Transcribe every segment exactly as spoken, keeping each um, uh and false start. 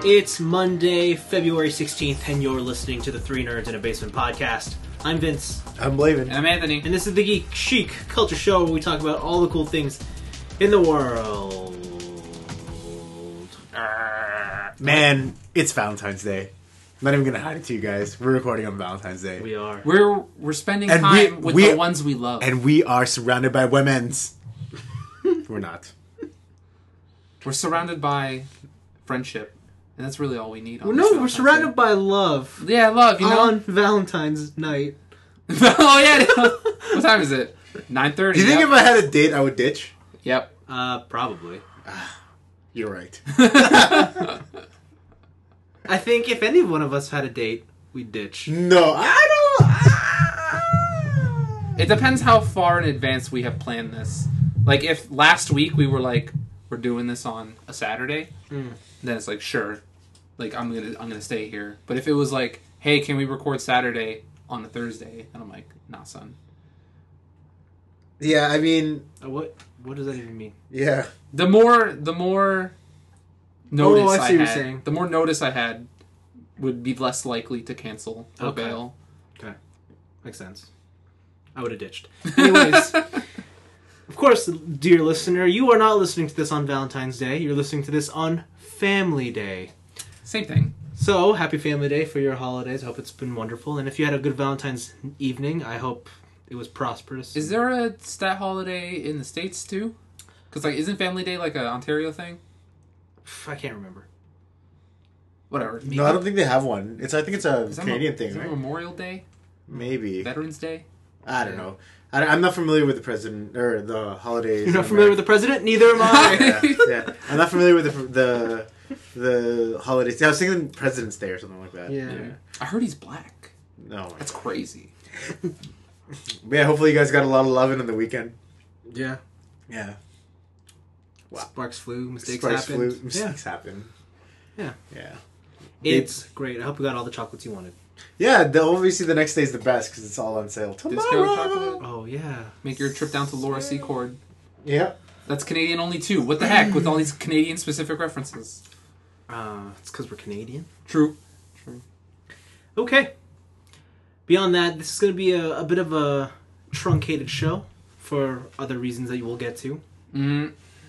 It's Monday, February sixteenth, and you're listening to the Three Nerds in a Basement podcast. I'm Vince. I'm Blavin. And I'm Anthony. And this is the Geek Chic Culture Show, where we talk about all the cool things in the world. Man, it's Valentine's Day. I'm not even going to hide it to you guys. We're recording on Valentine's Day. We are. We're we're spending And time we- with we- the ones we love. And we are surrounded by women's. We're not. We're surrounded by friendship. And that's really all we need. On Well, this no, we're Valentine's surrounded Day. by love Yeah, love, you know? on Valentine's night. Oh, yeah. What time is it? nine thirty. Do you think yep. if I had a date, I would ditch? Yep. Uh, probably. You're right. I think if any one of us had a date, we'd ditch. No, I don't. It depends how far in advance we have planned this. Like, if last week we were like, we're doing this on a Saturday, Mm. then it's like, sure. Like, I'm gonna I'm gonna stay here. But if it was like, hey, can we record Saturday on a Thursday? And I'm like, nah, son. Yeah, I mean, Uh, what What does that even mean? yeah. The more, the more notice Oh, I see I, what you're had, saying. the more notice I had, would be less likely to cancel or Okay. bail. Okay. Makes sense. I would have ditched. Anyways, of course, dear listener, you are not listening to this on Valentine's Day. You're listening to this on Family Day. Same thing. So, happy Family Day for your holidays. I hope it's been wonderful. And if you had a good Valentine's evening, I hope it was prosperous. Is there a stat holiday in the States too? Because like, isn't Family Day like a Ontario thing? I can't remember. Whatever. No, I don't think they have one. It's. I think it's a Is that Canadian Mo- thing, is that right? Memorial Day? Maybe. Veterans Day? I don't Yeah. know. I, I'm not familiar with the president or the holidays. You're not familiar with the president? Neither am I. yeah, yeah. I'm not familiar with the the the holidays. I was thinking President's Day or something like that. Yeah. I heard he's black. No. That's crazy. Yeah. Hopefully, you guys got a lot of loving on the weekend. Yeah. Yeah. Wow. Sparks flew. Mistakes Sparks happened. flew. Mistakes happen. Yeah. Yeah. It's great. I hope you got all the chocolates you wanted. Yeah. The, obviously, the next day is the best because it's all on sale Discount tomorrow. chocolate. Oh, yeah. Make your trip down to Laura Secord. Yeah. That's Canadian only too. What the heck with all these Canadian specific references? Uh, it's because we're Canadian. True. Okay. Beyond that, this is going to be a, a bit of a truncated show for other reasons that you will get to. Mm-hmm.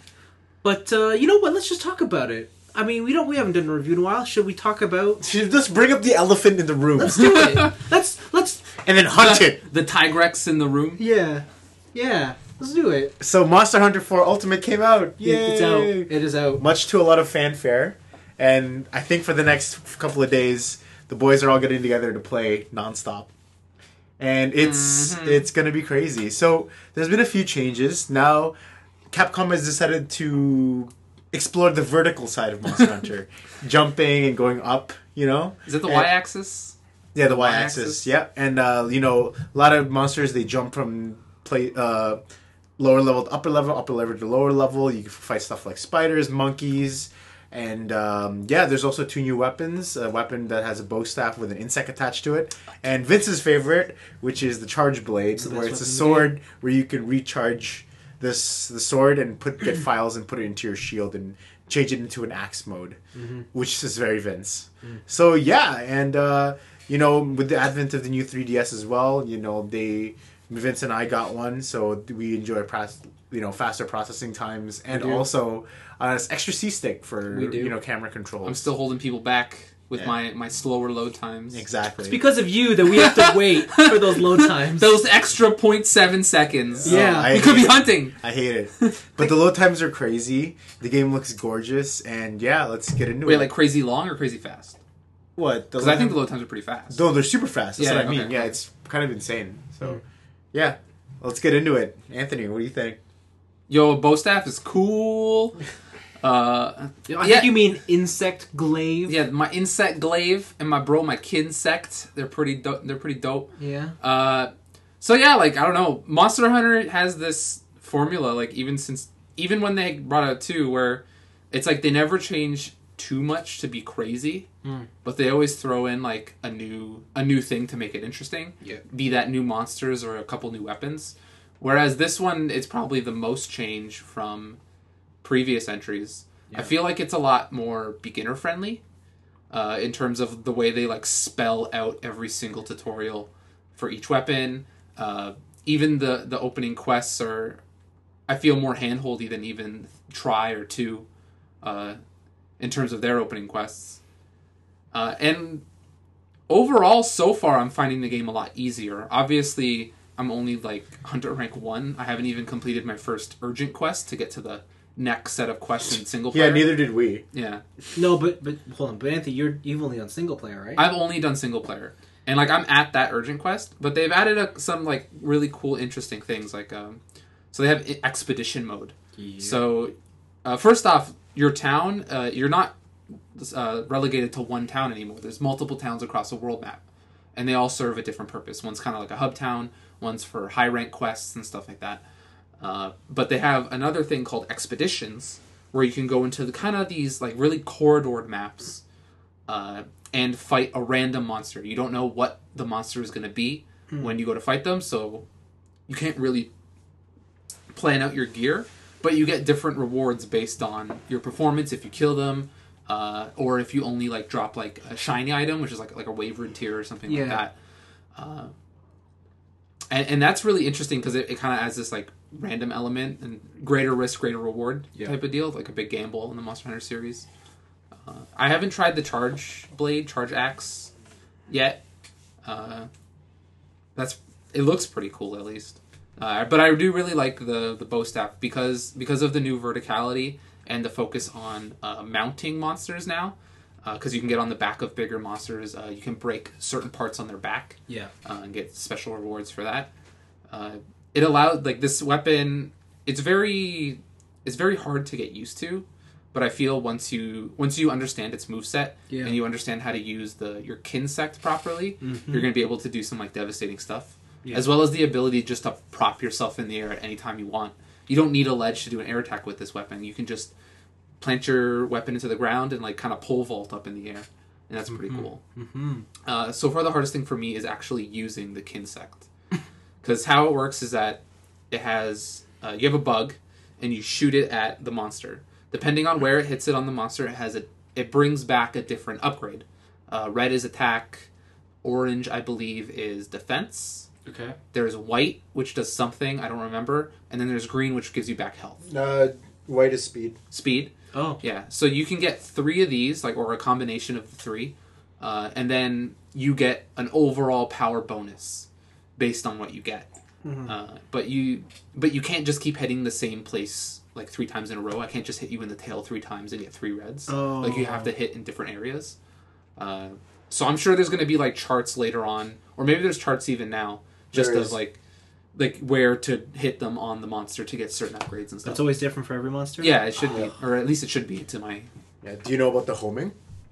But uh, you know what? Let's just talk about it. I mean, we don't. We haven't done a review in a while. Should we talk about? Let's bring up the elephant in the room Let's do it. let's let's. and then hunt the, it. The Tigrex in the room. Yeah, yeah. Let's do it. So, Monster Hunter four Ultimate came out. Yay! It's out. It is out. Much to a lot of fanfare, and I think for the next couple of days, the boys are all getting together to play nonstop, and it's Mhm. it's gonna be crazy. So there's been a few changes. Now, Capcom has decided to explore the vertical side of Monster Hunter, jumping and going up. You know, Is it the And- Y-axis? Yeah, the Y-axis? Y-axis. Yeah, and uh, you know, a lot of monsters they jump from play uh, lower level to upper level, upper level to lower level. You can fight stuff like spiders, monkeys, and um, yeah, there's also two new weapons. A weapon that has a bow staff with an insect attached to it, and Vince's favorite, which is the charge blade, It's the where best it's a weapon in the sword where you can recharge this the sword and put get files and put it into your shield and change it into an axe mode, Mm-hmm. which is very Vince. So yeah, and uh, you know, with the advent of the new three D S as well, you know, they Vince and I got one, so we enjoy pros- you know faster processing times and We do. also uh, extra C stick for We do. you know camera controls. I'm still holding people back with Yeah. my, my slower load times. exactly It's because of you that we have to wait for those load times. Those extra zero point seven seconds. Yeah. I We could be hate- hunting. I hate it, but the load times are crazy. The game looks gorgeous, and yeah, let's get into Wait, it. like crazy long or crazy fast? what? Because I think the load times are pretty fast. No, they're super fast. That's Yeah, what I mean. okay. Yeah, it's kind of insane. So, yeah, let's get into it. Anthony, what do you think? Yo, bow staff is cool. Uh, I yeah. think you mean insect glaive. yeah, my insect glaive and my bro, my kinsect. They're pretty. Do- they're pretty dope. Yeah. Uh, so yeah, like I don't know, Monster Hunter has this formula, like even since even when they brought out two, where it's like they never change too much to be crazy, Mm. but they always throw in like a new a new thing to make it interesting. Yeah. Be that new monsters or a couple new weapons. Whereas this one, it's probably the most change from previous entries. Yeah. I feel like it's a lot more beginner friendly. uh, in terms of the way they like spell out every single tutorial for each weapon. Uh, even the the opening quests are, I feel, more handholdy than even Try or two, uh, in terms of their opening quests. Uh, and overall, so far, I'm finding the game a lot easier. Obviously, I'm only like Hunter rank one. I haven't even completed my first urgent quest to get to the next set of quests in single player. Yeah, neither did we. Yeah. No, but but hold on, but Anthony, you're you've only done single player, right? I've only done single player. And like I'm at that urgent quest, but they've added a, some like really cool, interesting things. Like, um, so they have e- expedition mode. Yeah. So, uh, first off, your town, uh, you're not uh, relegated to one town anymore. There's multiple towns across the world map, and they all serve a different purpose. One's kind of like a hub town. One's for high rank quests and stuff like that. Uh, but they have another thing called expeditions, where you can go into the kind of these like really corridored maps, uh, and fight a random monster. You don't know what the monster is going to be mm. when you go to fight them, so you can't really plan out your gear, but you get different rewards based on your performance if you kill them, uh, or if you only like drop like a shiny item, which is like like a wavered tier or something yeah. like that. Uh, and, and that's really interesting because it, it kind of adds this like random element and greater risk, greater reward yeah. type of deal, like a big gamble in the Monster Hunter series. Uh, I haven't tried the Charge Blade, Charge Axe yet. Uh, that's it looks pretty cool at least. Uh, but I do really like the the bow staff because because of the new verticality and the focus on uh, mounting monsters now. Because uh, you can get on the back of bigger monsters, uh, you can break certain parts on their back, yeah, uh, and get special rewards for that. Uh, it allowed like this weapon. It's very it's very hard to get used to. But I feel once you once you understand its moveset yeah. and you understand how to use the your Kinsect properly, mm-hmm. you're going to be able to do some like devastating stuff, yeah. as well as the ability just to prop yourself in the air at any time you want. You don't need a ledge to do an air attack with this weapon. You can just plant your weapon into the ground and like kind of pole vault up in the air, and that's pretty mm-hmm. cool. Mm-hmm. Uh, so far, the hardest thing for me is actually using the Kinsect, because how it works is that it has uh, you have a bug, and you shoot it at the monster. Depending on where it hits it on the monster, it has a it brings back a different upgrade. Uh, red is attack, orange I believe is defense. Okay. There's white, which does something I don't remember, and then there's green, which gives you back health. Uh, white is speed. Speed. Oh. Yeah. So you can get three of these, like or a combination of the three, uh, and then you get an overall power bonus based on what you get. Mm-hmm. Uh, but you but you can't just keep hitting the same place like three times in a row. I can't just hit you in the tail three times and get three reds. Oh. Like you have to hit in different areas. Uh, so I'm sure there's going to be like charts later on, or maybe there's charts even now, just There of is. like like where to hit them on the monster to get certain upgrades and stuff. That's always different for every monster? Yeah, it should be, or at least it should be to my. Yeah. Do you know about the homing?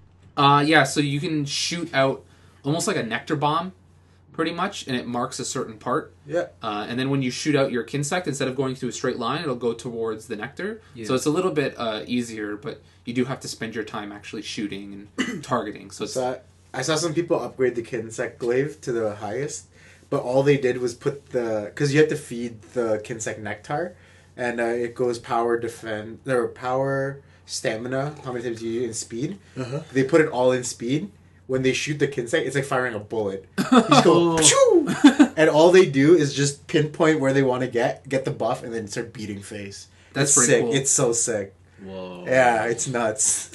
Uh, yeah. So you can shoot out almost like a nectar bomb, pretty much, and it marks a certain part. Yeah. Uh, and then when you shoot out your Kinsect, instead of going through a straight line, it'll go towards the nectar. Yeah. So it's a little bit uh, easier, but you do have to spend your time actually shooting and targeting. So it's So I, I saw some people upgrade the Kinsect glaive to the highest, but all they did was put the because you have to feed the Kinsect nectar, and uh, it goes power defend or power stamina. How many times do you use in speed? Uh-huh. They put it all in speed. When they shoot the Kinsect, it's like firing a bullet. You just go, Pshoo! And all they do is just pinpoint where they want to get, get the buff, and then start beating face. That's it's pretty sick. cool. It's so sick. Whoa. Yeah, it's nuts.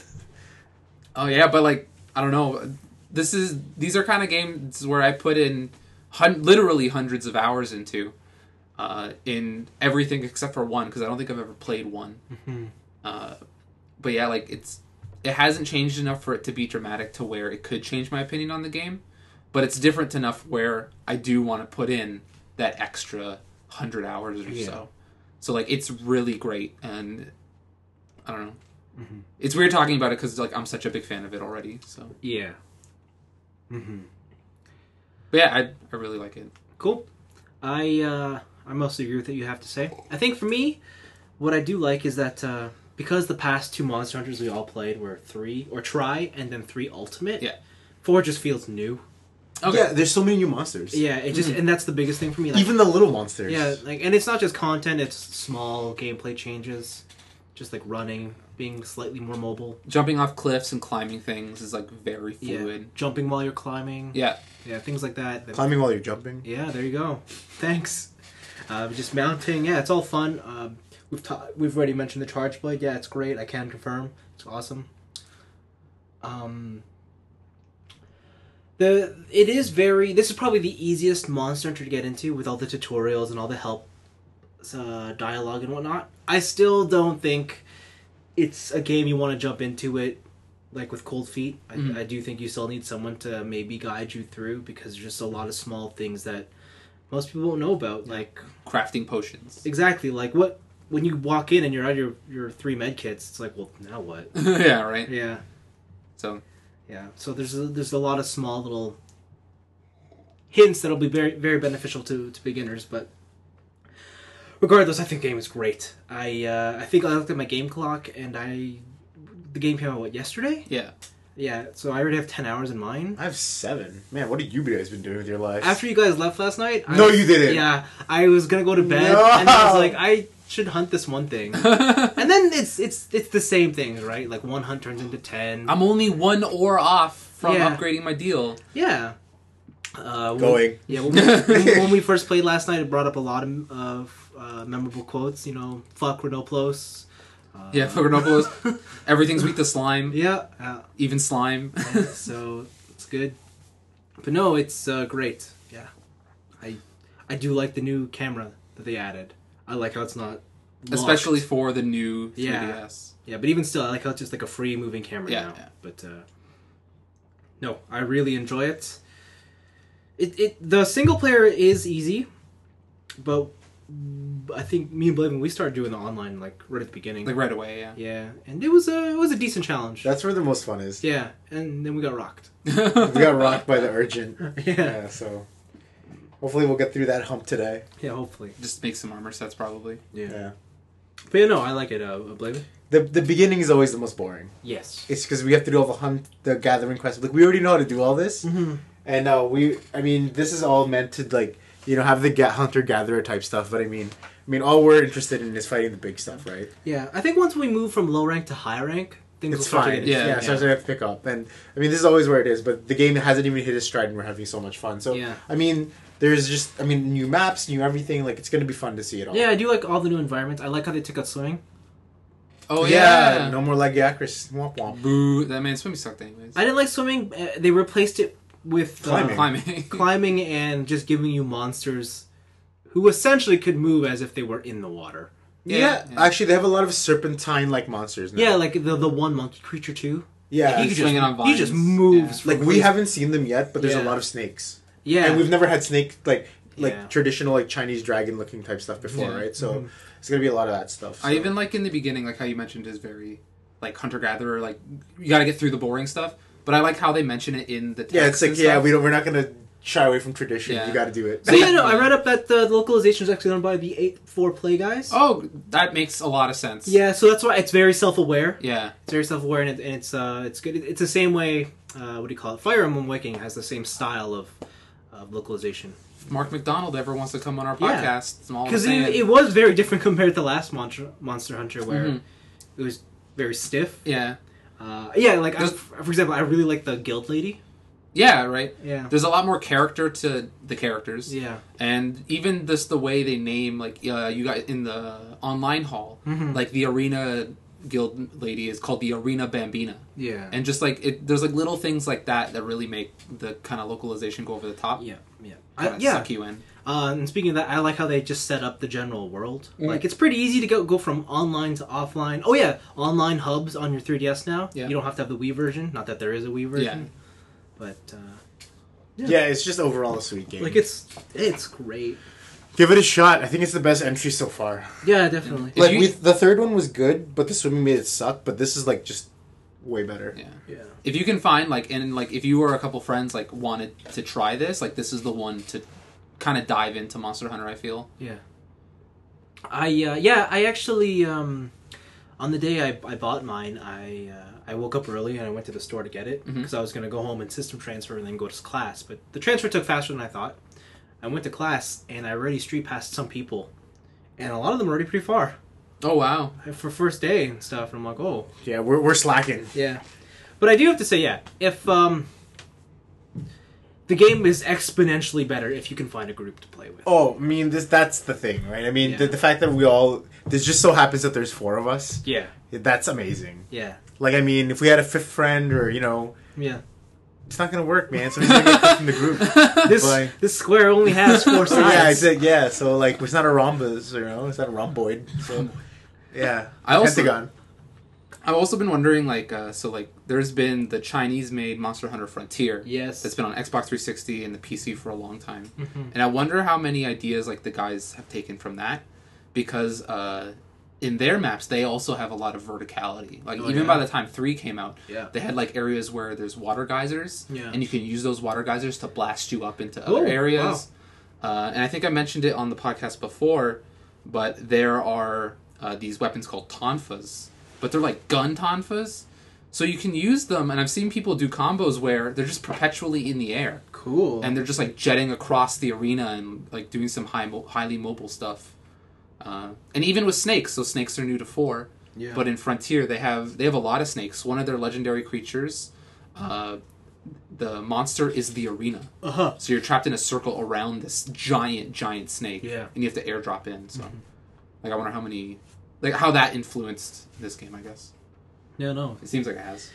Oh yeah, but like I don't know. This is these are kind of games where I put in hun- literally hundreds of hours into uh, in everything except for one because I don't think I've ever played one. Mm-hmm. Uh, but yeah, like it's it hasn't changed enough for it to be dramatic to where it could change my opinion on the game, but it's different enough where I do want to put in that extra hundred hours or Yeah. so. So like it's really great, and I don't know. Mm-hmm. It's weird talking about it because like I'm such a big fan of it already. So Yeah. Mm-hmm. but yeah, I I really like it. Cool. I uh, I mostly agree with what you have to say. I think for me, what I do like is that uh, because the past two Monster Hunters we all played were three or Try and then three Ultimate. Yeah. Four just feels new. Okay. Yeah, there's so many new monsters. Yeah, it just and that's the biggest thing for me. Like, Even the little monsters. yeah, like and it's not just content; it's small gameplay changes, just like running being slightly more mobile. Jumping off cliffs and climbing things is like very Yeah. fluid. Jumping while you're climbing. Yeah. Yeah, things like that. Climbing while you're jumping. Yeah, there you go. Thanks. Uh, just mounting. Yeah, it's all fun. Um, we've ta- we've already mentioned the charge blade. Yeah, it's great. I can confirm. It's awesome. Um, the it is very. This is probably the easiest Monster Hunter to get into with all the tutorials and all the help, uh, dialogue and whatnot. I still don't think it's a game you want to jump into it like with cold feet. I, Mhm. I do think you still need someone to maybe guide you through because there's just a lot of small things that most people won't know about. Like Crafting potions. exactly like what when you walk in and you're out your your three med kits. It's like, well, now what? Yeah, right? Yeah, So, yeah. So there's a, there's a lot of small little hints that'll be very very beneficial to to beginners, but. Regardless, I think the game is great. I uh, I think I looked at my game clock and I the game came out what yesterday? yeah. Yeah, so I already have ten hours in mine. I have seven. Man, what have you guys been doing with your lives? After you guys left last night, I No, was- you didn't. Yeah, I was gonna go to bed No. and I was like, I should hunt this one thing, and then it's it's it's the same things, right? Like one hunt turns into ten. I'm only one ore off from Yeah. upgrading my deal. Yeah. Uh, when- Going. Yeah, when we, when, when we first played last night, it brought up a lot of of, uh, memorable quotes. You know, fuck Renoplos. Uh, Yeah, Phogrenopoulos. Everything's weak to slime. Yeah. Uh, Even slime. so it's good. But no, it's uh, great. Yeah, I I do like the new camera that they added. I like how it's not locked. Especially for the new three D S. Yeah. Yeah, but even still, I like how it's just like a free moving camera Yeah, now. yeah. But uh, no, I really enjoy it. It it the single player is easy, but I think me and Blaven we started doing the online like right at the beginning. Like right away, yeah. Yeah, and it was a it was a decent challenge. That's where the most fun is. Yeah, and then we got rocked. We got rocked by the urgent. Yeah. Yeah, so hopefully we'll get through that hump today. Yeah, hopefully. Just make some armor sets, probably. Yeah. Yeah. But yeah, no, I like it, uh, Blaven. The the beginning is always the most boring. Yes. It's because we have to do all the hunt, the gathering quests. Like we already know how to do all this, Mm-hmm. and uh, we. I mean, this is all meant to like you know have the ga- hunter gatherer type stuff. But I mean, I mean, all we're interested in is fighting the big stuff, right? Yeah, I think once we move from low rank to high rank, things will It's start fine. to get Yeah, Yeah, interesting. so it's gonna have to pick up. And I mean, this is always where it is. But the game hasn't even hit its stride, and we're having so much fun. So Yeah. I mean, there's just I mean, new maps, new everything. Like it's gonna be fun to see it all. Yeah, I do like all the new environments. I like how they took out swimming. Oh, yeah. yeah. No more Lagiacrus. Womp womp. Boo. That man, swimming sucked anyways. I didn't like swimming. Uh, they replaced it with uh, Climbing. Climbing. climbing and just giving you monsters who essentially could move as if they were in the water. Yeah, Yeah, yeah. actually, they have a lot of serpentine like monsters now. Yeah, like the the one monkey creature too. yeah. he, could swinging just, on he just vines. moves. Yeah. from Like we place- haven't seen them yet, but there's Yeah. a lot of snakes. Yeah, And we've never had snake like like Yeah. traditional like Chinese dragon looking type stuff before, Yeah. right? So Mhm. it's gonna be a lot of that stuff. I so. even like in the beginning, like how you mentioned, is very like hunter gatherer. Like you got to get through the boring stuff. But I like how they mention it in the text yeah, it's like and yeah, stuff. we don't we're not gonna shy away from tradition. Yeah. You got to do it. So yeah, no, I read up that the localization is actually done by the eight four Play guys. Oh, that makes a lot of sense. Yeah, so that's why it's very self-aware. Yeah. It's very self-aware, and, it, and it's uh, it's good. It's the same way. Uh, what do you call it? Fire Emblem Awakening has the same style of, of localization. If Mark McDonald ever wants to come on our Yeah. podcast, I'm all Because saying. it, it was very different compared to the last Monster Monster Hunter, where Mhm. it was very stiff. yeah. Uh, yeah, like I, There's- for example, I really like the guild lady. Yeah, right. Yeah. There's a lot more character to the characters. Yeah. And even just the way they name, like, uh, you got in the online hall, Mhm. like the arena guild lady is called the Arena Bambina. Yeah. And just like, it, there's like little things like that that really make the kind of localization go over the top. yeah. Yeah. Kinda I, yeah. suck you in. Uh, and speaking of that, I like how they just set up the general world. Mm. Like, it's pretty easy to go go from online to offline. Oh yeah, online hubs on your three D S now. Yeah. You don't have to have the Wii version. Not that there is a Wii version. Yeah. But uh, Yeah, it's just overall a sweet game. like it's it's great. Give it a shot. I think it's the best entry so far. Yeah, definitely. If Like you- we, the third one was good, but the swimming made it suck. But this is like just way better. Yeah. Yeah. If you can find, like, and like, if you or a couple friends, like, wanted to try this, like, this is the one to kind of dive into Monster Hunter, I feel. Yeah. I uh, yeah, I actually um, on the day I, I bought mine, I uh, I woke up early and I went to the store to get it Mhm. because I was gonna go home and system transfer and then go to class. But the transfer took faster than I thought. I went to class and I already street passed some people, and a lot of them are already pretty far. Oh wow. for first day and stuff. And I'm like, oh, Yeah, we're we're slacking. yeah. But I do have to say, yeah, if um, the game is exponentially better if you can find a group to play with. Oh, I mean, this that's the thing, right? I mean, Yeah. the, the fact that we all this just so happens that there's four of us. Yeah, That's amazing. yeah, Like, I mean, if we had a fifth friend, or you know, yeah. it's not gonna work, man. So he's gonna get kicked from the group. This Like- this square only has four sides. yeah, it's like, yeah. So like, it's not a rhombus, you know, it's not a rhomboid. So yeah, I also- Pentagon. I've also been wondering, like, uh, so like, there's been the Chinese-made Monster Hunter Frontier. Yes. That's been on Xbox three sixty and the P C for a long time. Mhm. And I wonder how many ideas like the guys have taken from that, because uh, in their maps they also have a lot of verticality. Like Oh, even yeah. by the time three came out, Yeah. they had like areas where there's water geysers, Yeah. and you can use those water geysers to blast you up into Oh, other areas. Uh, and I think I mentioned it on the podcast before, but there are uh, these weapons called tonfas, but they're like gun tonfas. So you can use them, and I've seen people do combos where they're just perpetually in the air. Cool. And they're just like jetting across the arena and like doing some high mo- highly mobile stuff. Uh, and even with snakes, so snakes are new to four. yeah. But in Frontier, they have they have a lot of snakes. One of their legendary creatures, uh, the monster is the arena. uh huh. So you're trapped in a circle around this giant, giant snake. Yeah. And you have to airdrop in. So, like, I wonder how many, like, how that influenced this game. I guess No, no, it seems like it has.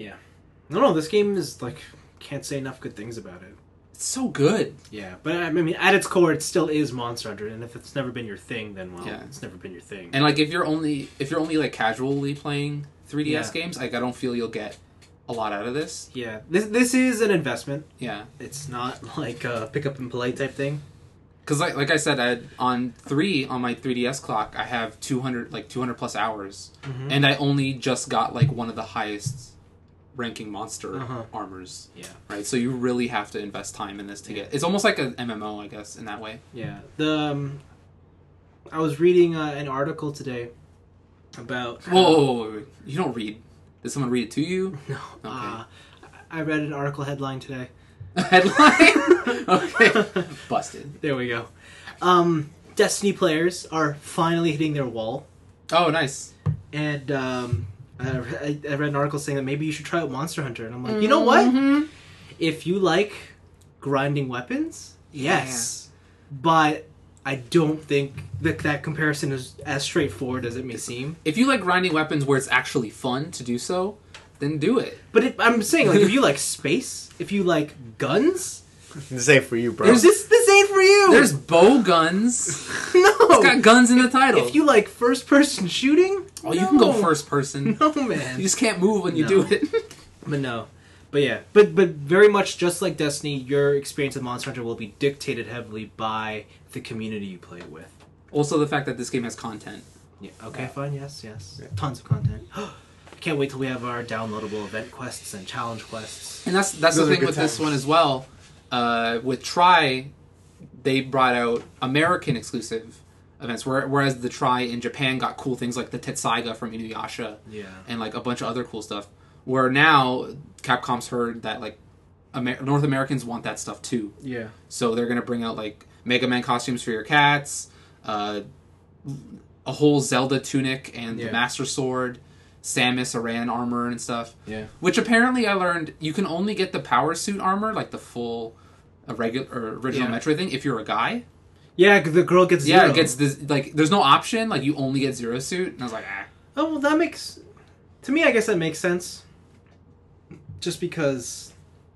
no, no. This game is like can't say enough good things about it. It's so good. Yeah, but I mean, at its core, it still is Monster Hunter, and if it's never been your thing, then well, Yeah. it's never been your thing. And like, if you're only if you're only like casually playing three D S Yeah. games, like, I don't feel you'll get a lot out of this. yeah, this this is an investment. Yeah. It's not like a pick up and play type thing. Because like like I said, I, on three on my three D S clock, I have two hundred like two hundred plus hours, Mhm. and I only just got like one of the highest ranking monster Uh-huh. armors. Yeah, Right, so you really have to invest time in this to get. It's almost like an M M O, I guess, in that way. yeah. The um, I was reading uh, an article today about. Whoa, whoa, whoa, whoa, wait. You don't read. Did someone read it to you? No, uh, I read an article headline today. A headline. Okay, busted. There we go. Um, Destiny players are finally hitting their wall, Oh, nice. and um, I, re- I read an article saying that maybe you should try out Monster Hunter, and I'm like, you know what? Mhm. If you like grinding weapons, yes, but I don't think that that comparison is as straightforward as it may seem. If you like grinding weapons where it's actually fun to do so, then do it. But it, I'm saying, like, if you like space, if you like guns, This ain't for you, bro. there's this. This ain't for you. There's bow guns. no. It's got guns in the title. If you like first-person shooting, oh, you can go no. first person. No, man. You just can't move when you No. do it. But no. But yeah. But but very much just like Destiny, your experience of Monster Hunter will be dictated heavily by the community you play it with. Also, the fact that this game has content. Yeah. Okay. Fine. Yes. Yes. Tons of content. I can't wait till we have our downloadable event quests and challenge quests. And that's that's Those the are thing good with this times. one as well. Uh, with Try, they brought out American exclusive events, where, whereas the Try in Japan got cool things like the Tetsaiga from Inuyasha Yeah. and like a bunch of other cool stuff. Where now Capcom's heard that like Amer- North Americans want that stuff too. Yeah. So they're gonna bring out like Mega Man costumes for your cats, uh, a whole Zelda tunic and Yeah. the Master Sword, Samus Aran armor and stuff. Yeah. Which apparently I learned you can only get the power suit armor, like the full, uh, regular or original Yeah. Metroid thing, if you're a guy. Yeah. 'Cause the girl gets Yeah, zero. it gets this like there's no option. Like you only get zero suit, and I was like, ah. Oh well, that makes. To me, I guess that makes sense. Just because.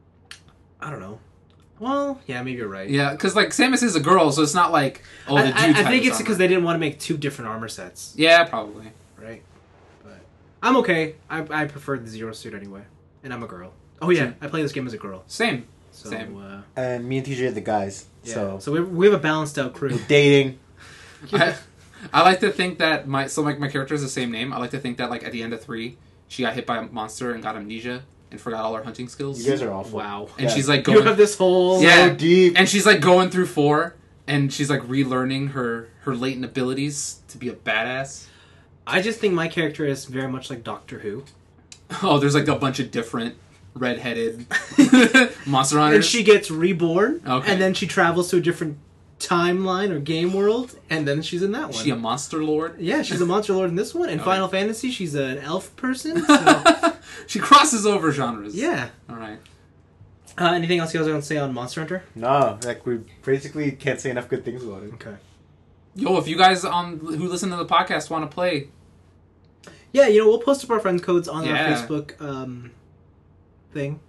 I don't know. Well, yeah, maybe you're right. Yeah, because like Samus is a girl, so it's not like oh the I, dude. I, I type think is it's because armor. they didn't want to make two different armor sets. Yeah, probably. Right. But I'm okay. I I prefer the zero suit anyway, and I'm a girl. Oh yeah, I play this game as a girl. Same. So, Same. Uh, And me and T J are the guys. yeah. So, So we we have a balanced out crew. we're dating. I, I like to think that my so like my character is the same name. I like to think that like at the end of three, she got hit by a monster and got amnesia and forgot all her hunting skills. You guys are awful. Wow. and Yeah. she's like You going, have this whole. Yeah. So deep. and she's like going through four, and she's like relearning her her latent abilities to be a badass. I just think my character is very much like Doctor Who, Oh, there's like a bunch of different redheaded monster hunters. and she gets reborn, Okay. and then she travels to a different timeline or game world, and then she's in that Is one. she a monster lord? Yeah, she's a monster lord in this one. In Okay. Final Fantasy, she's an elf person. So, She crosses over genres. yeah. All right. Uh, anything else you guys want to say on Monster Hunter? No, like we basically can't say enough good things about it. Okay. Yo, if you guys on who listen to the podcast want to play, Yeah, you know, we'll post up our friend codes on Yeah. our Facebook um, thing.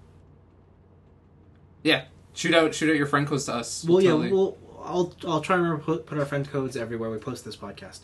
yeah, shoot out shoot out your friend codes to us. Well, yeah, totally- we'll. I'll I'll try and remember put, put our friend codes everywhere we post this podcast.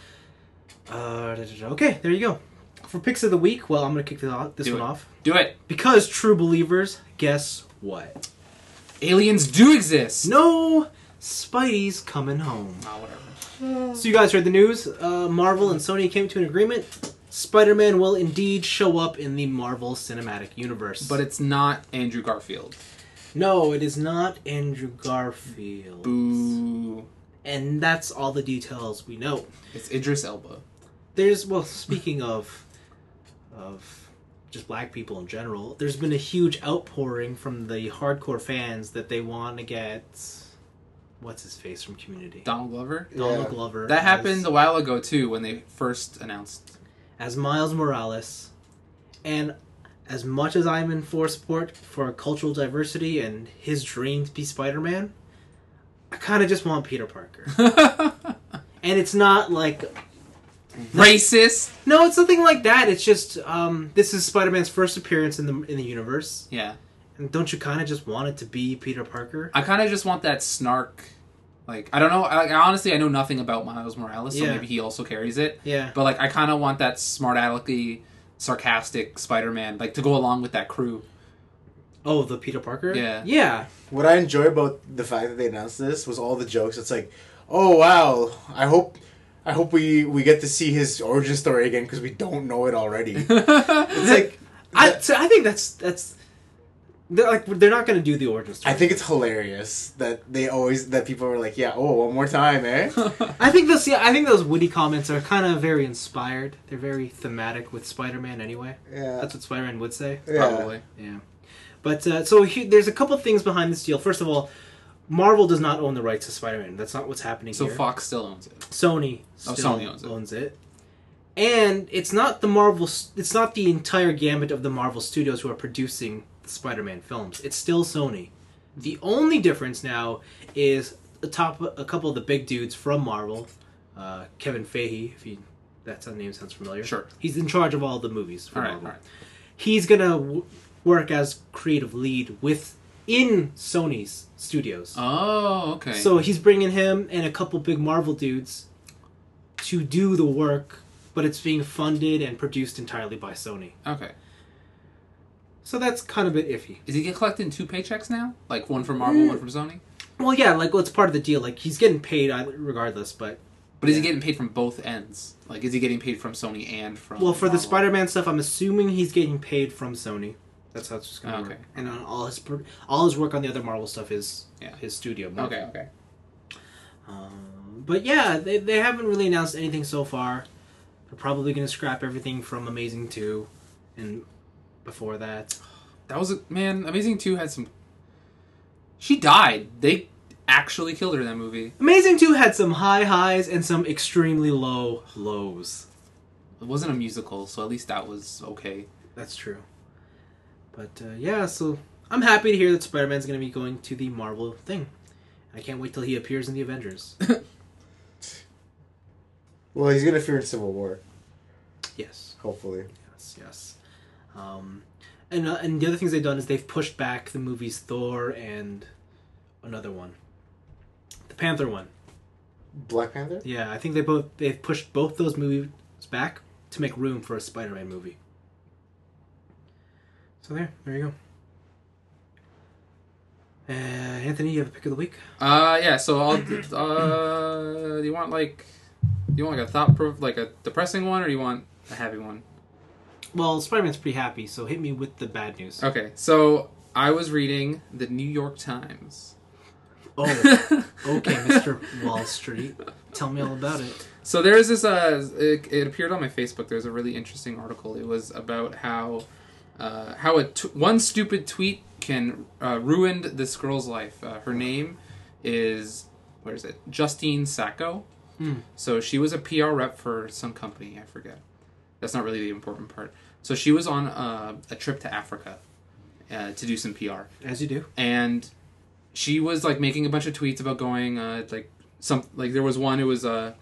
Uh, da, da, da. Okay, there you go. For picks of the week, well, I'm gonna kick this, off, this Do one it. off do it. because true believers, guess what? Aliens do exist. No, Spidey's coming home. Oh, whatever. So you guys heard the news. Uh, Marvel and Sony came to an agreement. Spider-Man will indeed show up in the Marvel Cinematic Universe. But it's not Andrew Garfield. no, it is not Andrew Garfield. Boo. And that's all the details we know. It's Idris Elba. There's, well, speaking of of just black people in general, there's been a huge outpouring from the hardcore fans that they want to get, what's his face from Community? Donald Glover. Donald Yeah. Glover. That as- happened a while ago too when they first announced. as Miles Morales. And as much as I'm in for support for cultural diversity and his dream to be Spider-Man, I kind of just want Peter Parker. And it's not like... Racist. No, it's nothing like that. It's just, um, this is Spider-Man's first appearance in the in the universe. Yeah. And don't you kind of just want it to be Peter Parker? I kind of just want that snark. Like, I don't know. I, I honestly, I know nothing about Miles Morales, so Yeah. maybe he also carries it. Yeah. But, like, I kind of want that smart alecky, sarcastic Spider-Man, like, to go along with that crew. Oh, the Peter Parker? Yeah. Yeah. What I enjoy about the fact that they announced this was all the jokes. It's like, oh wow, I hope, I hope we we get to see his origin story again because we don't know it already. It's like, I, so I think that's... that's they're, like, they're not going to do the origin story. I think it's hilarious that they always that people are like, yeah, oh, one more time, eh? I think those, yeah, I think those witty comments are kind of very inspired. They're very thematic with Spider-Man anyway. Yeah, That's what Spider-Man would say. yeah. Probably. Yeah. But, uh, so he, there's a couple things behind this deal. First of all, Marvel does not own the rights to Spider-Man. That's not what's happening So here. Fox still owns it. Sony Oh, still Sony owns it. it. And it's not the Marvel, it's not the entire gambit of the Marvel studios who are producing the Spider-Man films. It's still Sony. The only difference now is a top a couple of the big dudes from Marvel, uh, Kevin Feige, if you that name sounds familiar. Sure. He's in charge of all the movies for All right, Marvel. all right. He's gonna w- work as creative lead within Sony's studios. Oh, okay. So he's bringing him and a couple big Marvel dudes to do the work, but it's being funded and produced entirely by Sony. okay. So that's kind of a bit iffy. Is he get collecting two paychecks now? Like one from Marvel, one from Sony? Well, yeah, like, well, it's part of the deal. Like, he's getting paid either- regardless, but... But is he Yeah. getting paid from both ends? Like, is he getting paid from Sony and from Well, for the Marvel? Spider-Man stuff, I'm assuming he's getting paid from Sony. That's how it's just going to Okay. work. And on all his pro- all his work on the other Marvel stuff is Yeah. his studio. Okay, okay. Um, but yeah, they, they haven't really announced anything so far. They're probably going to scrap everything from Amazing two and before that. That was a man. Amazing two had some. She died. They actually killed her in that movie. Amazing two had some high highs and some extremely low lows. It wasn't a musical, so at least that was okay. That's true. But uh, yeah, so I'm happy to hear that Spider-Man's going to be going to the Marvel thing. I can't wait till he appears in the Avengers. Well, he's gonna fear in Civil War, Yes. hopefully. Yes, yes. Um, and uh, and the other things they've done is they've pushed back the movies Thor and another one, the Panther one. Black Panther. Yeah, I think they both they've pushed both those movies back to make room for a Spider-Man movie. So there, there you go. Uh, Anthony, you have a pick of the week? Uh, yeah. So I'll. Uh, do you want like, do you want like a thought proof, like a depressing one, or do you want a happy one? Well, Spider-Man's pretty happy, so hit me with the bad news. Okay, so I was reading the New York Times. Oh, okay, Mister Wall Street. Tell me all about it. So there's this. Uh, it, it appeared on my Facebook. There's a really interesting article. It was about how, uh, how a t- one stupid tweet can uh, ruin this girl's life. Uh, her name is where is it? Justine Sacco. Mm. So she was a P R rep for some company. I forget. That's not really the important part. So she was on a, a trip to Africa uh, to do some P R. As you do. And she was like making a bunch of tweets about going uh, like some like there was one who was uh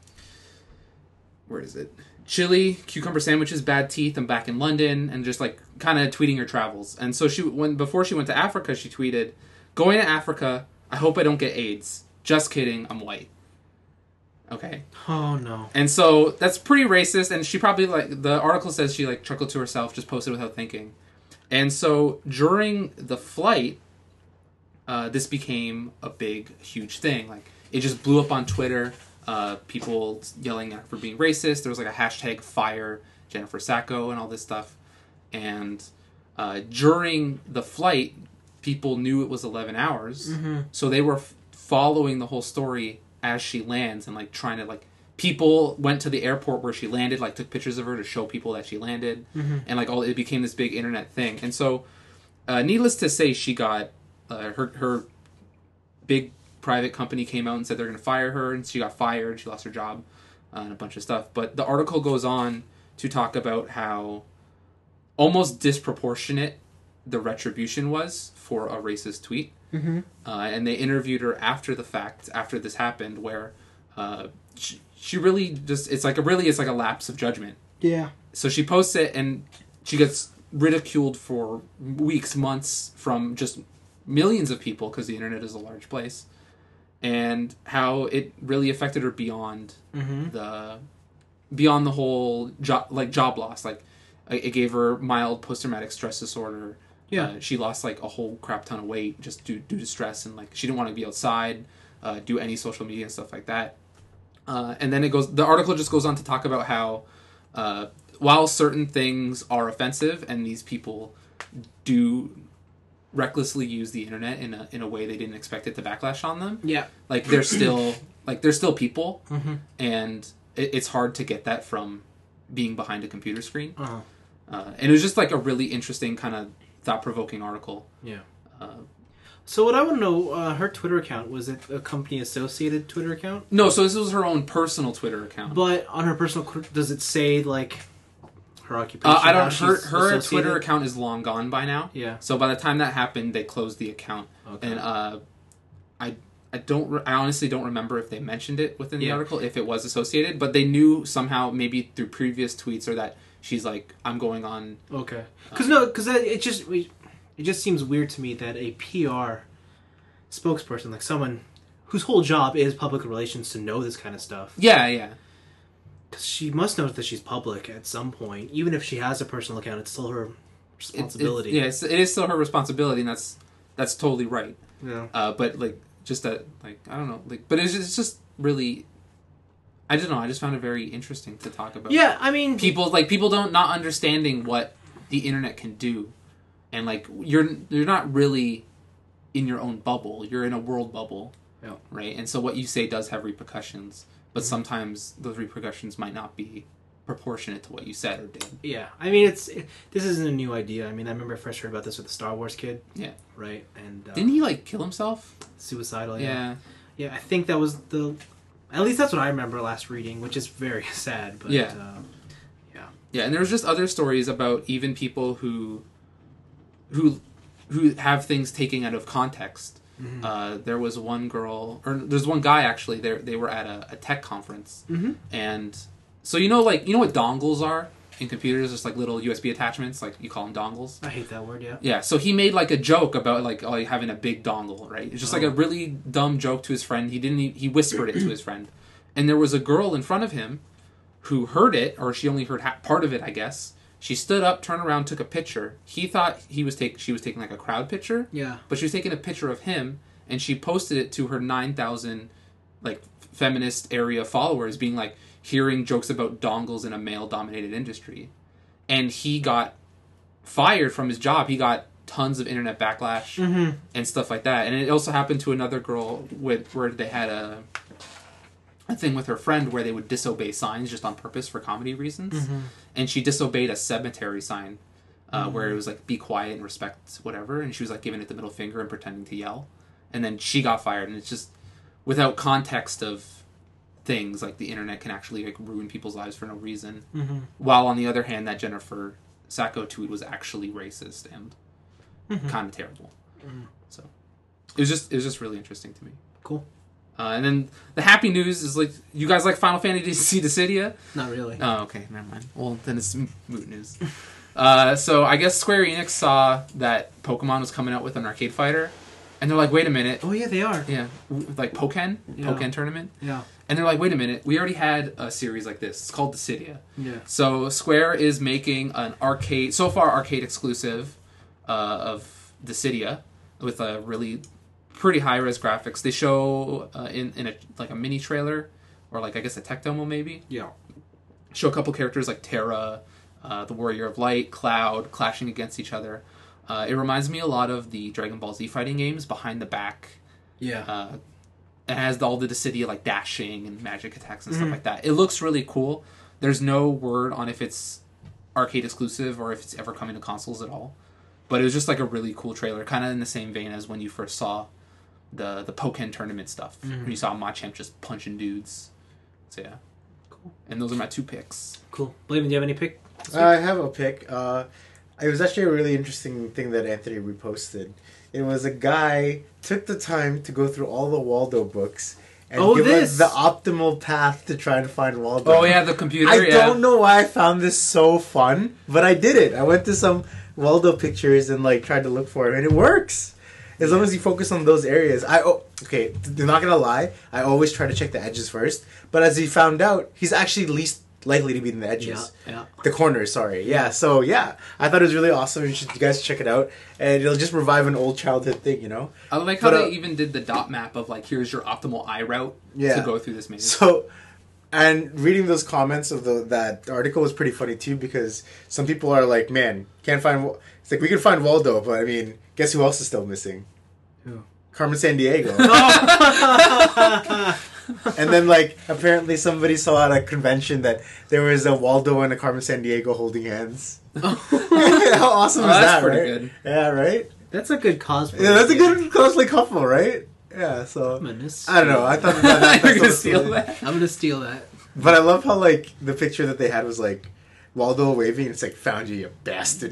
where is it? Chili, cucumber sandwiches, bad teeth, I'm back in London, and just like kind of tweeting her travels. And so she when before she went to Africa, she tweeted, "Going to Africa, I hope I don't get AIDS. Just kidding, I'm white." Okay. Oh no. And so that's pretty racist, and she probably like the article says she like chuckled to herself, just posted without thinking. And so during the flight, uh, this became a big, huge thing. Like it just blew up on Twitter. Uh, people yelling at her for being racist. There was like a hashtag fire Jennifer Sacco and all this stuff. And uh, during the flight, people knew it was eleven hours, mm-hmm. so they were f- following the whole story as she lands and like trying to like people went to the airport where she landed, like took pictures of her to show people that she landed, mm-hmm. and like all it became this big internet thing. And so, uh, needless to say, she got uh, her her big private company came out and said they're going to fire her, and she got fired. She lost her job uh, and a bunch of stuff. But the article goes on to talk about how almost disproportionate the retribution was for a racist tweet. Mm-hmm. Uh, and they interviewed her after the fact, after this happened, where uh, she, she really just, it's like a really, it's like a lapse of judgment. Yeah. So she posts it and she gets ridiculed for weeks, months from just millions of people because the internet is a large place. And how it really affected her beyond mm-hmm. the beyond the whole job like job loss. Like it gave her mild post traumatic stress disorder. Yeah, uh, she lost like a whole crap ton of weight just due due to stress, and like she didn't want to be outside, uh, do any social media and stuff like that. Uh, and then it goes. The article just goes on to talk about how uh, while certain things are offensive and these people do recklessly use the internet in a in a way they didn't expect it to backlash on them. Yeah, like they're still like they're still people, mm-hmm. and it, it's hard to get that from being behind a computer screen. Uh-huh. Uh, and it was just like a really interesting kind of thought provoking article. Yeah. Uh, so what I want to know, uh, her Twitter account, was it a company associated Twitter account? no, so this was her own personal Twitter account. But on her personal, does it say like her occupation? Uh, I don't. how Her she's her associated? Twitter account is long gone by now. Yeah. So by the time that happened, they closed the account. Okay. And uh, I I don't. Re- I honestly don't remember if they mentioned it within the Yeah. article, if it was associated. But they knew somehow, maybe through previous tweets, or that she's like, I'm going on. Okay. Because no, because it just it just seems weird to me that a P R spokesperson, like someone whose whole job is public relations, to know this kind of stuff. Yeah, yeah. Because she must know that she's public at some point. Even if she has a personal account, it's still her responsibility. It, it, yeah, it's, it is still her responsibility, and that's that's totally right. Yeah. Uh, but like, just that, like, I don't know, like, but it's just, it's just really, I don't know. I just found it very interesting to talk about. Yeah, I mean, people like people don't not understanding what the internet can do, and like you're you're not really in your own bubble. You're in a world bubble, yeah. right? And so what you say does have repercussions, but Mm-hmm. sometimes those repercussions might not be proportionate to what you said or did. Yeah, I mean, it's it, this isn't a new idea. I mean, I remember I first heard about this with the Star Wars kid. Yeah. Right, and uh, Didn't he like kill himself? suicidal. Yeah. Yeah. yeah, I think that was the. At least that's what I remember last reading, which is very sad. But Yeah. uh, yeah, Yeah, and there's just other stories about even people who, who, who have things taken out of context. Mhm. Uh, there was one girl, or there's one guy actually. They they were at a, a tech conference, Mhm. and so you know, like you know what dongles are in computers, just like little U S B attachments, like you call them dongles. I hate that word. Yeah. Yeah, so he made like a joke about like oh having a big dongle, right? It's just like Oh. a really dumb joke to his friend. He didn't. e- He whispered it to his friend, and there was a girl in front of him who heard it, or she only heard ha- part of it, I guess. She stood up, turned around, took a picture. He thought he was take she was taking like a crowd picture, Yeah. but she was taking a picture of him, and she posted it to her nine thousand like feminist area followers, being like hearing jokes about dongles in a male dominated industry. And he got fired from his job. He got tons of internet backlash Mm-hmm. and stuff like that. And it also happened to another girl with where they had a a thing with her friend where they would disobey signs just on purpose for comedy reasons. Mm-hmm. And she disobeyed a cemetery sign uh, mm-hmm. where it was like be quiet and respect whatever. And she was like giving it the middle finger and pretending to yell. And then she got fired. And it's just without context of things, like the internet can actually like ruin people's lives for no reason. Mm-hmm. While on the other hand, that Jennifer Sacco tweet was actually racist and Mm-hmm. kind of terrible. Mm. So it was just it was just really interesting to me. Cool. Uh, and then the happy news is like, you guys like Final Fantasy Dissidia? Not really. Oh, okay, never mind. Well, then it's moot news. uh, so I guess Square Enix saw that Pokemon was coming out with an arcade fighter, and they're like, wait a minute. Oh yeah, they are. Yeah, like Pokken, Yeah. Pokken tournament. Yeah. And they're like, wait a minute, we already had a series like this. It's called Dissidia. Yeah. So Square is making an arcade, so far arcade exclusive, uh, of Dissidia with a really pretty high res graphics. They show uh, in in a like a mini trailer, or like I guess a tech demo maybe. Yeah. Show a couple characters like Terra, uh, the Warrior of Light, Cloud, clashing against each other. Uh, it reminds me a lot of the Dragon Ball Z fighting games, behind the back. Yeah. Uh, it has all the Dissidia like dashing and magic attacks and Mhm. stuff like that. It looks really cool. There's no word on if it's arcade exclusive or if it's ever coming to consoles at all. But it was just like a really cool trailer, kind of in the same vein as when you first saw the the Pokken tournament stuff. Mhm. When you saw Machamp just punching dudes. So yeah. Cool. And those are my two picks. Cool. Blaven, do you have any pick? I have a pick. Uh, it was actually a really interesting thing that Anthony reposted. It was a guy took the time to go through all the Waldo books and Oh, give this! us the optimal path to try and find Waldo. Oh yeah, the computer. I yeah. don't know why I found this so fun, but I did it. I went to some Waldo pictures and like tried to look for him, and it works. As long as you focus on those areas. I oh, okay, I'm not gonna lie. I always try to check the edges first, but as he found out, he's actually least likely to be in the edges. Yeah. Yeah. The corners, sorry. Yeah, so yeah. I thought it was really awesome. You, should, you guys check it out. And it'll just revive an old childhood thing, you know? I like how But, they uh, even did the dot map of like, here's your optimal eye route Yeah. to go through this maze. So, and reading those comments of the that article was pretty funny too, because some people are like, man, can't find... Wa-" It's like, we can find Waldo, but I mean, guess who else is still missing? Who? Carmen Sandiego. And then, like, apparently somebody saw at a convention that there was a Waldo and a Carmen Sandiego holding hands. How awesome Oh, is that's that, pretty right? good. Yeah, right? That's a good cosplay. Yeah, that's a good cosplay couple, right? Yeah, so... I'm gonna steal I don't know, I thought that... that, that You're gonna that's steal so- that? I'm gonna steal that. But I love how, like, the picture that they had was, like, Waldo waving, and it's like, found you, you bastard.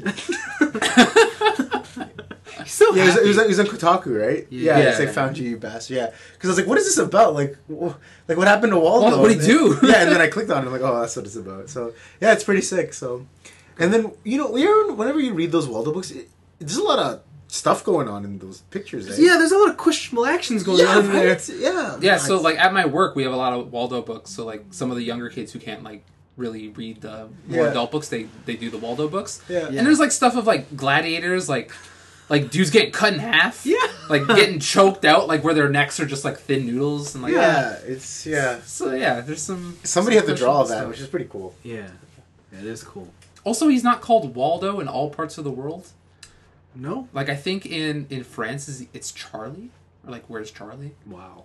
He's so Yeah, it was, happy. it, was, it was on Kotaku, right? Yeah. Yeah, it's Yeah. like, found you, you bastard. Yeah. Because I was like, what is this about? Like, wh- like what happened to Waldo? What- what'd he And then- do? Yeah, and then I clicked on it, I'm like, oh, that's what it's about. So, yeah, it's pretty sick, so... And then, you know, you whenever you read those Waldo books, it, there's a lot of stuff going on in those pictures, right? Yeah, there's a lot of questionable actions going yeah, on in there. right? Yeah. Yeah, so like at my work, we have a lot of Waldo books. So like some of the younger kids who can't like really read the more Yeah. adult books, they they do the Waldo books. Yeah. Yeah. And there's like stuff of like gladiators, like like dudes getting cut in half. Yeah. Like getting choked out, like where their necks are just like thin noodles and like Yeah, it's, yeah. So yeah, there's some Somebody some had to draw questionable that, stuff. which is pretty cool. Yeah. That is cool. Also, he's not called Waldo in all parts of the world. No? Like I think in in France is it's Charlie, or like where's Charlie? Wow.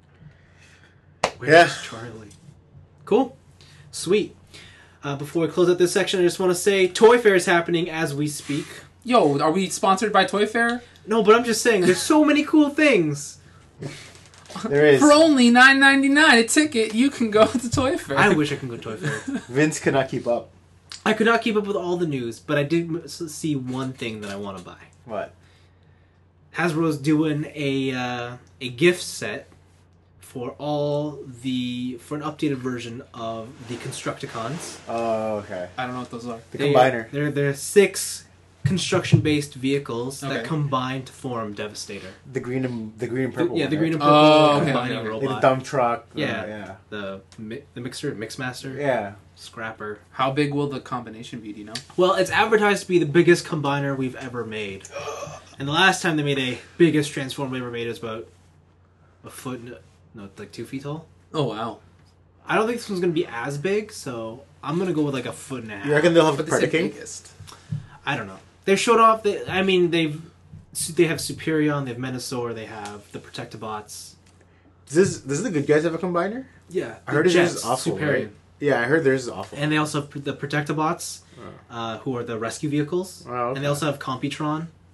Yeah. Where's Yeah. Charlie? Cool. Sweet. Uh, before we close out this section, I just want to say Toy Fair is happening as we speak. Yo, are we sponsored by Toy Fair? No, but I'm just saying, there's so many cool things. There is. For only nine ninety nine a ticket, you can go to Toy Fair. I wish I could go to Toy Fair. Vince could not keep up. I could not keep up with all the news, but I did m- s- see one thing that I want to buy. What? Hasbro's doing a uh, a gift set for all the for an updated version of the Constructicons. Oh, okay. I don't know what those are. The They- combiner. They're they're six construction-based vehicles Okay. that combine to form Devastator. The green and the green and purple. yeah, one, the green right? and purple Oh, okay, combining okay, okay. Like the robot. dump truck. uh, Yeah. yeah. The mi- the mixer, mixmaster, Yeah. scrapper. How big will the combination be? Do you know? Well, it's advertised to be the biggest combiner we've ever made. And the last time they made a biggest transformer we ever made was about a foot, and- no, like two feet tall. Oh wow! I don't think this one's going to be as big, so I'm going to go with like a foot and a half. You reckon they'll have But the they said Predaking? biggest. I don't know. They showed off, they, I mean, they've they have Superion, they have Menasor, they have the Protectobots. Does this, does the good guys have a combiner? Yeah. I heard the theirs Jets, is awful. Superion. Right? Yeah, I heard theirs is awful. And they also have the Protectobots, Oh. uh, who are the rescue vehicles. Oh, okay. And they also have Computron,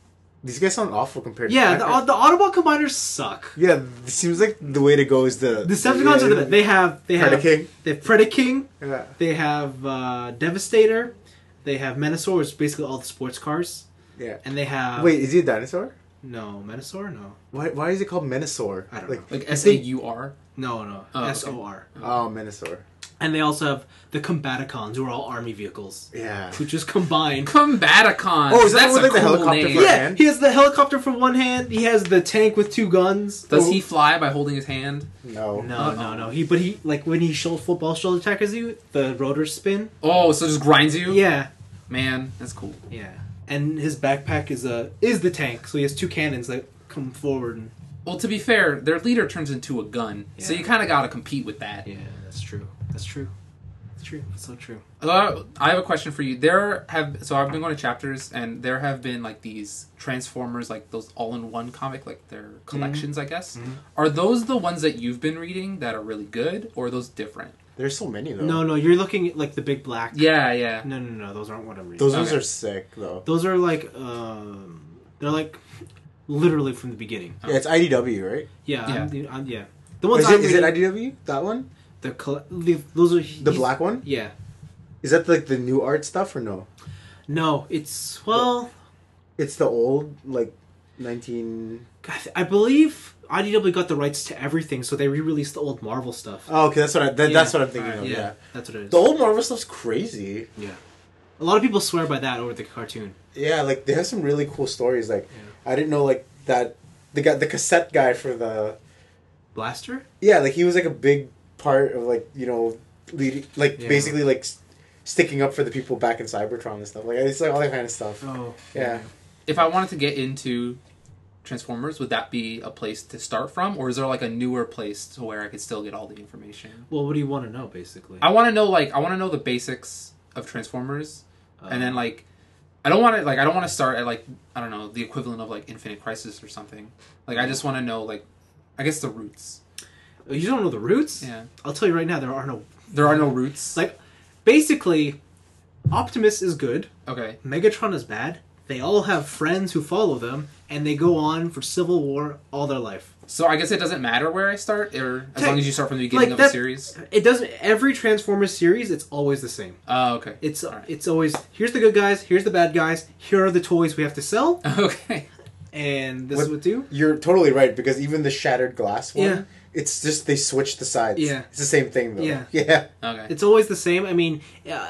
These guys sound awful compared Yeah, to the, Packers. the Autobot combiners suck. Yeah, it seems like the way to go is the... The Decepticons yeah, are the best. They have they have Predaking. they have Predaking. Yeah. They have uh, Devastator. They have Menasor, which is basically all the sports cars. Yeah. And they have Wait, is he a dinosaur? no Menasor, no, Why, why is it called Menasor? I don't like, Like I S A think- U R. no, no, Oh, okay. S O R. Oh, Menasor. And they also have the Combaticons, who are all army vehicles, Yeah. who just combine. Combaticons. Oh, is that That's the one a with the cool helicopter name. for- Yeah, hand? he has the helicopter from one hand. He has the tank with two guns. Does Oh. he fly by holding his hand? No. No, Uh-oh. no, no. He, but he like when he shoulder football shoulder tackles you, the rotors spin. Oh, so it just grinds you? Yeah, Man, that's cool. yeah. And his backpack is a is the tank, so he has two cannons that come forward. And, Well, to be fair, their leader turns into a gun, so Yeah. you kind of got to compete with that. yeah, that's true. That's true. That's true. That's so true. Uh, I have a question for you. There have so I've been going to chapters, and there have been like these Transformers, like those all-in-one comic, like their collections, I guess. Mhm. Are those the ones that you've been reading that are really good, or are those different? There's so many, though. No, no, you're looking at like the big black. Yeah, yeah. No, no, no. Those aren't what I'm reading. Those ones Okay. are sick, though. Those are like um, they're like literally from the beginning. Yeah, it's I D W, right? Yeah, Yeah. I'm, the- I'm, yeah. The ones Is I'm it, is it reading, I D W? That one? the, coll- the those are The black one? Yeah. Is that like the new art stuff or no? No, it's well, It's the old, like, nineteen... I, th- I believe I D W got the rights to everything, so they re-released the old Marvel stuff. Oh, okay, that's what I, that, Yeah. that's what I'm thinking Alright, of, yeah, yeah. that's what it is. The old Marvel stuff's crazy. Yeah, a lot of people swear by that over the cartoon. Yeah, like, they have some really cool stories. Like, Yeah. I didn't know, like, that... The guy, the cassette guy for the... Blaster? Yeah, like, he was, like, a big part of, like, you know, leading... Like, Yeah. basically, like, s- sticking up for the people back in Cybertron and stuff. Like, it's, like, all that kind of stuff. Oh, Yeah. If I wanted to get into Transformers, would that be a place to start from, or is there like a newer place to where I could still get all the information? Well, what do you want to know, basically? I want to know like I want to know the basics of Transformers, and then Um, like I don't want to like I don't want to start at like I don't know the equivalent of like Infinite Crisis or something. Like I just want to know like I guess the roots. you don't know the roots? Yeah, I'll tell you right now, there are no. there are no roots. Like, basically, Optimus is good. Okay, Megatron is bad. They all have friends who follow them, and they go on for civil war all their life. so I guess it doesn't matter where I start, or as Tech- long as you start from the beginning like of that- a series. It doesn't. Every Transformers series, it's always the same. Oh, okay. It's All right. it's always here's the good guys, here's the bad guys, here are the toys we have to sell, Okay. and this What- is what do. You're totally right, because even the shattered glass one, Yeah. it's just they switch the sides. Yeah. It's the same thing, though. Yeah. Yeah. Okay. It's always the same. I mean, uh,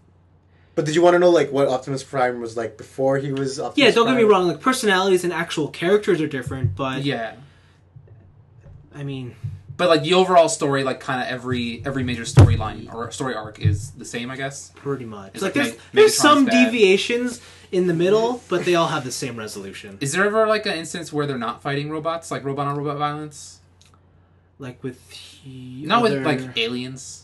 But did you want to know, like, what Optimus Prime was like before he was Optimus yeah. Don't get me Prime? wrong. Like personalities and actual characters are different, but Yeah. I mean, But like the overall story, like kind of every every major storyline or story arc is the same, I guess. pretty much. It's like like there's Meg- there's Megatron's some bad. deviations in the middle, but they all have the same resolution. Is there ever like an instance where they're not fighting robots, like robot on robot violence? Like with he, Not other- with like aliens.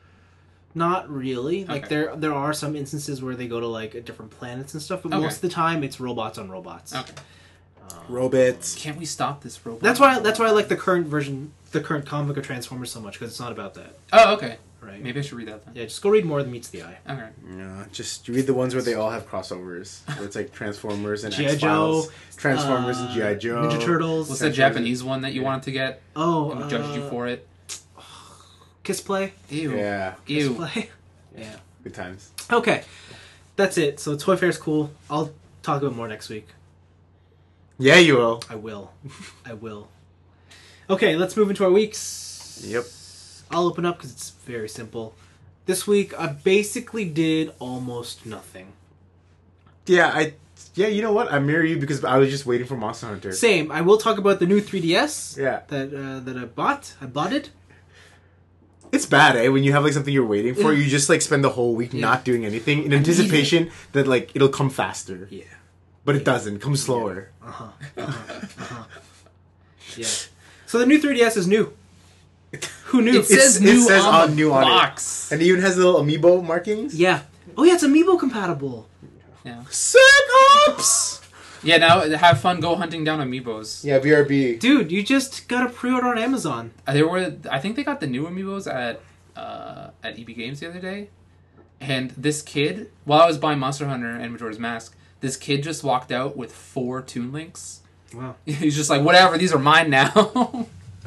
Not really. Like Okay. there there are some instances where they go to like different planets and stuff, but Okay. most of the time it's robots on robots. Okay. Robots. Can't we stop this robot? That's why that's why I like the current version, the current comic of Transformers so much, because it's not about that, Oh, okay. right? Maybe I should read that then. Yeah, just go read more than meets the eye. Okay. Yeah, just read the ones where they all have crossovers. Where it's like Transformers and G I. X-Files. Joe, Transformers uh, and G I. Joe. Ninja Turtles. What's the Transformers. Japanese one that you wanted to get? Oh, And uh, judged you for it? Kiss Play. Ew. Yeah, Kiss Ew. Play. Yeah. good times. Okay, that's it. So Toy Fair's cool. I'll talk about more next week. Yeah, you will. I will. I will. Okay, let's move into our weeks. Yep. I'll open up because it's very simple. This week, I basically did almost nothing. Yeah, I. Yeah, you know what? I mirror you because I was just waiting for Monster Hunter. Same. I will talk about the new three D S Yeah, that uh, that I bought. I bought it. it's bad, eh? When you have like something you're waiting for, Yeah. you just like spend the whole week Yeah. not doing anything in need anticipation that like it'll come faster, Yeah. but it doesn't. It comes slower. Uh huh. Uh huh. Uh-huh. Yeah. So the new three D S is new. Who knew? It says it new says on, on the new on it. box. And it even has little amiibo markings. Yeah. Oh yeah, it's amiibo compatible. Yeah. Sick hops. Yeah. Now have fun. Go hunting down amiibos. Yeah, V R B. Dude, you just got a pre-order on Amazon. Uh, There were. I think they got the new amiibos at uh, at E B Games the other day, and this kid, while I was buying Monster Hunter and Majora's Mask, This kid just walked out with four Toon Links. Wow. He's just like, whatever, these are mine now.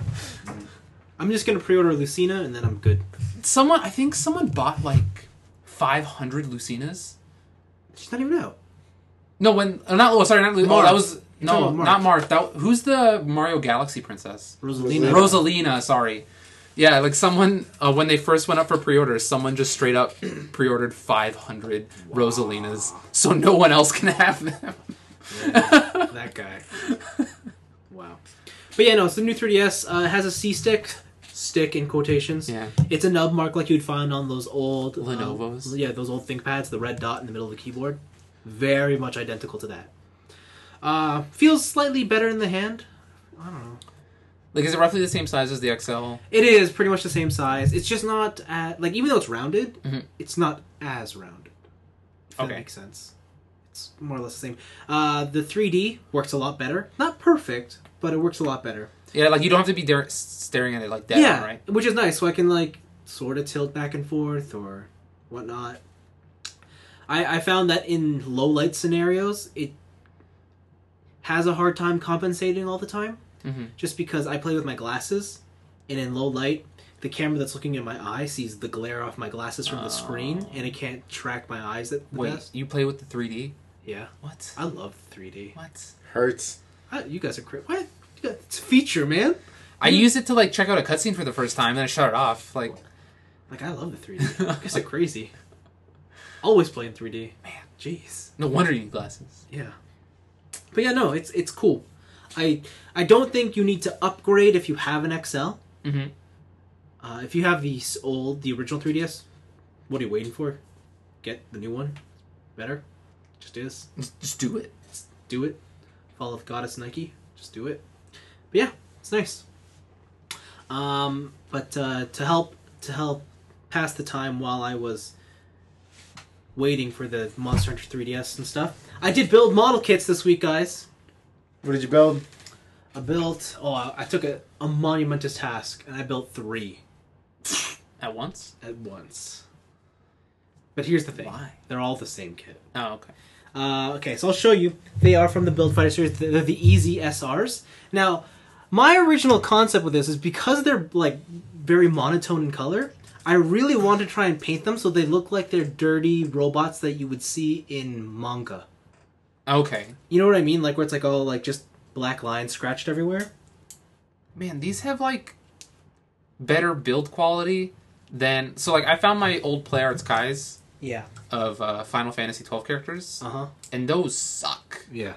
I'm just gonna pre-order Lucina and then I'm good. Someone, I think someone bought like five hundred Lucinas. She's not even out. No, when uh, not oh, sorry, not Lu- oh, Marth. that was You're no, talking about not Marth. That who's the Mario Galaxy princess? Rosalina. Rosalina, sorry. Yeah, like someone uh, when they first went up for pre-orders, someone just straight up pre-ordered five hundred Rosalinas, so no one else can have them. Yeah, that guy. Wow. But yeah, no, it's the new three D S. Uh, it has a C stick, stick in quotations. Yeah. It's a nub mark like you'd find on those old um, Lenovo's. yeah, those old ThinkPads, the red dot in the middle of the keyboard. Very much identical to that. Uh, feels slightly better in the hand. I don't know. Like, is it roughly the same size as the X L? It is pretty much the same size. It's just not at, like even though it's rounded, Mhm. it's not as rounded. If that Okay. makes sense. It's more or less the same. Uh, the three D works a lot better. Not perfect, but it works a lot better. Yeah, like you don't have to be there staring at it like that, yeah, right? which is nice. So I can like sort of tilt back and forth or whatnot. I I found that in low light scenarios, it has a hard time compensating all the time. Mm-hmm. Just because I play with my glasses, and in low light, the camera that's looking at my eye sees the glare off my glasses from the screen, and it can't track my eyes at the Wait, best. you play with the three D? Yeah, What? I love three D. What? Hurts. I, you guys are crazy. What? You got, it's a feature, man. I use it to like check out a cutscene for the first time, then I shut it off. Like, Like I love the three D. You guys are crazy. Always playing three D. Man. Jeez. no wonder you need glasses. Yeah. But yeah, no, it's it's cool. I I don't think you need to upgrade if you have an X L. Mm-hmm. Uh, if you have the s- old, the original three D S, what are you waiting for? Get the new one. Better. Just is. Just, just do it. Just do it. Follow the goddess Nike. Just do it. But yeah, it's nice. Um, but uh, to help to help pass the time while I was waiting for the Monster Hunter three D S and stuff, I did build model kits this week, guys. What did you build? I built. Oh, I I took a, a monumentous task, and I built three At once? at once. But here's the thing: Why? they're all the same kit. Oh, okay. Uh, okay, so I'll show you. They are from the Build Fighter series. They're the Easy S Rs. Now, my original concept with this is because they're like very monotone in color. I really want to try and paint them so they look like they're dirty robots that you would see in manga. Okay. You know what I mean? Like where it's like all like just black lines scratched everywhere. Man, these have like better build quality than so like I found my old Play Arts Kais Yeah. of uh, Final Fantasy twelve characters, Uh huh. and those suck. Yeah.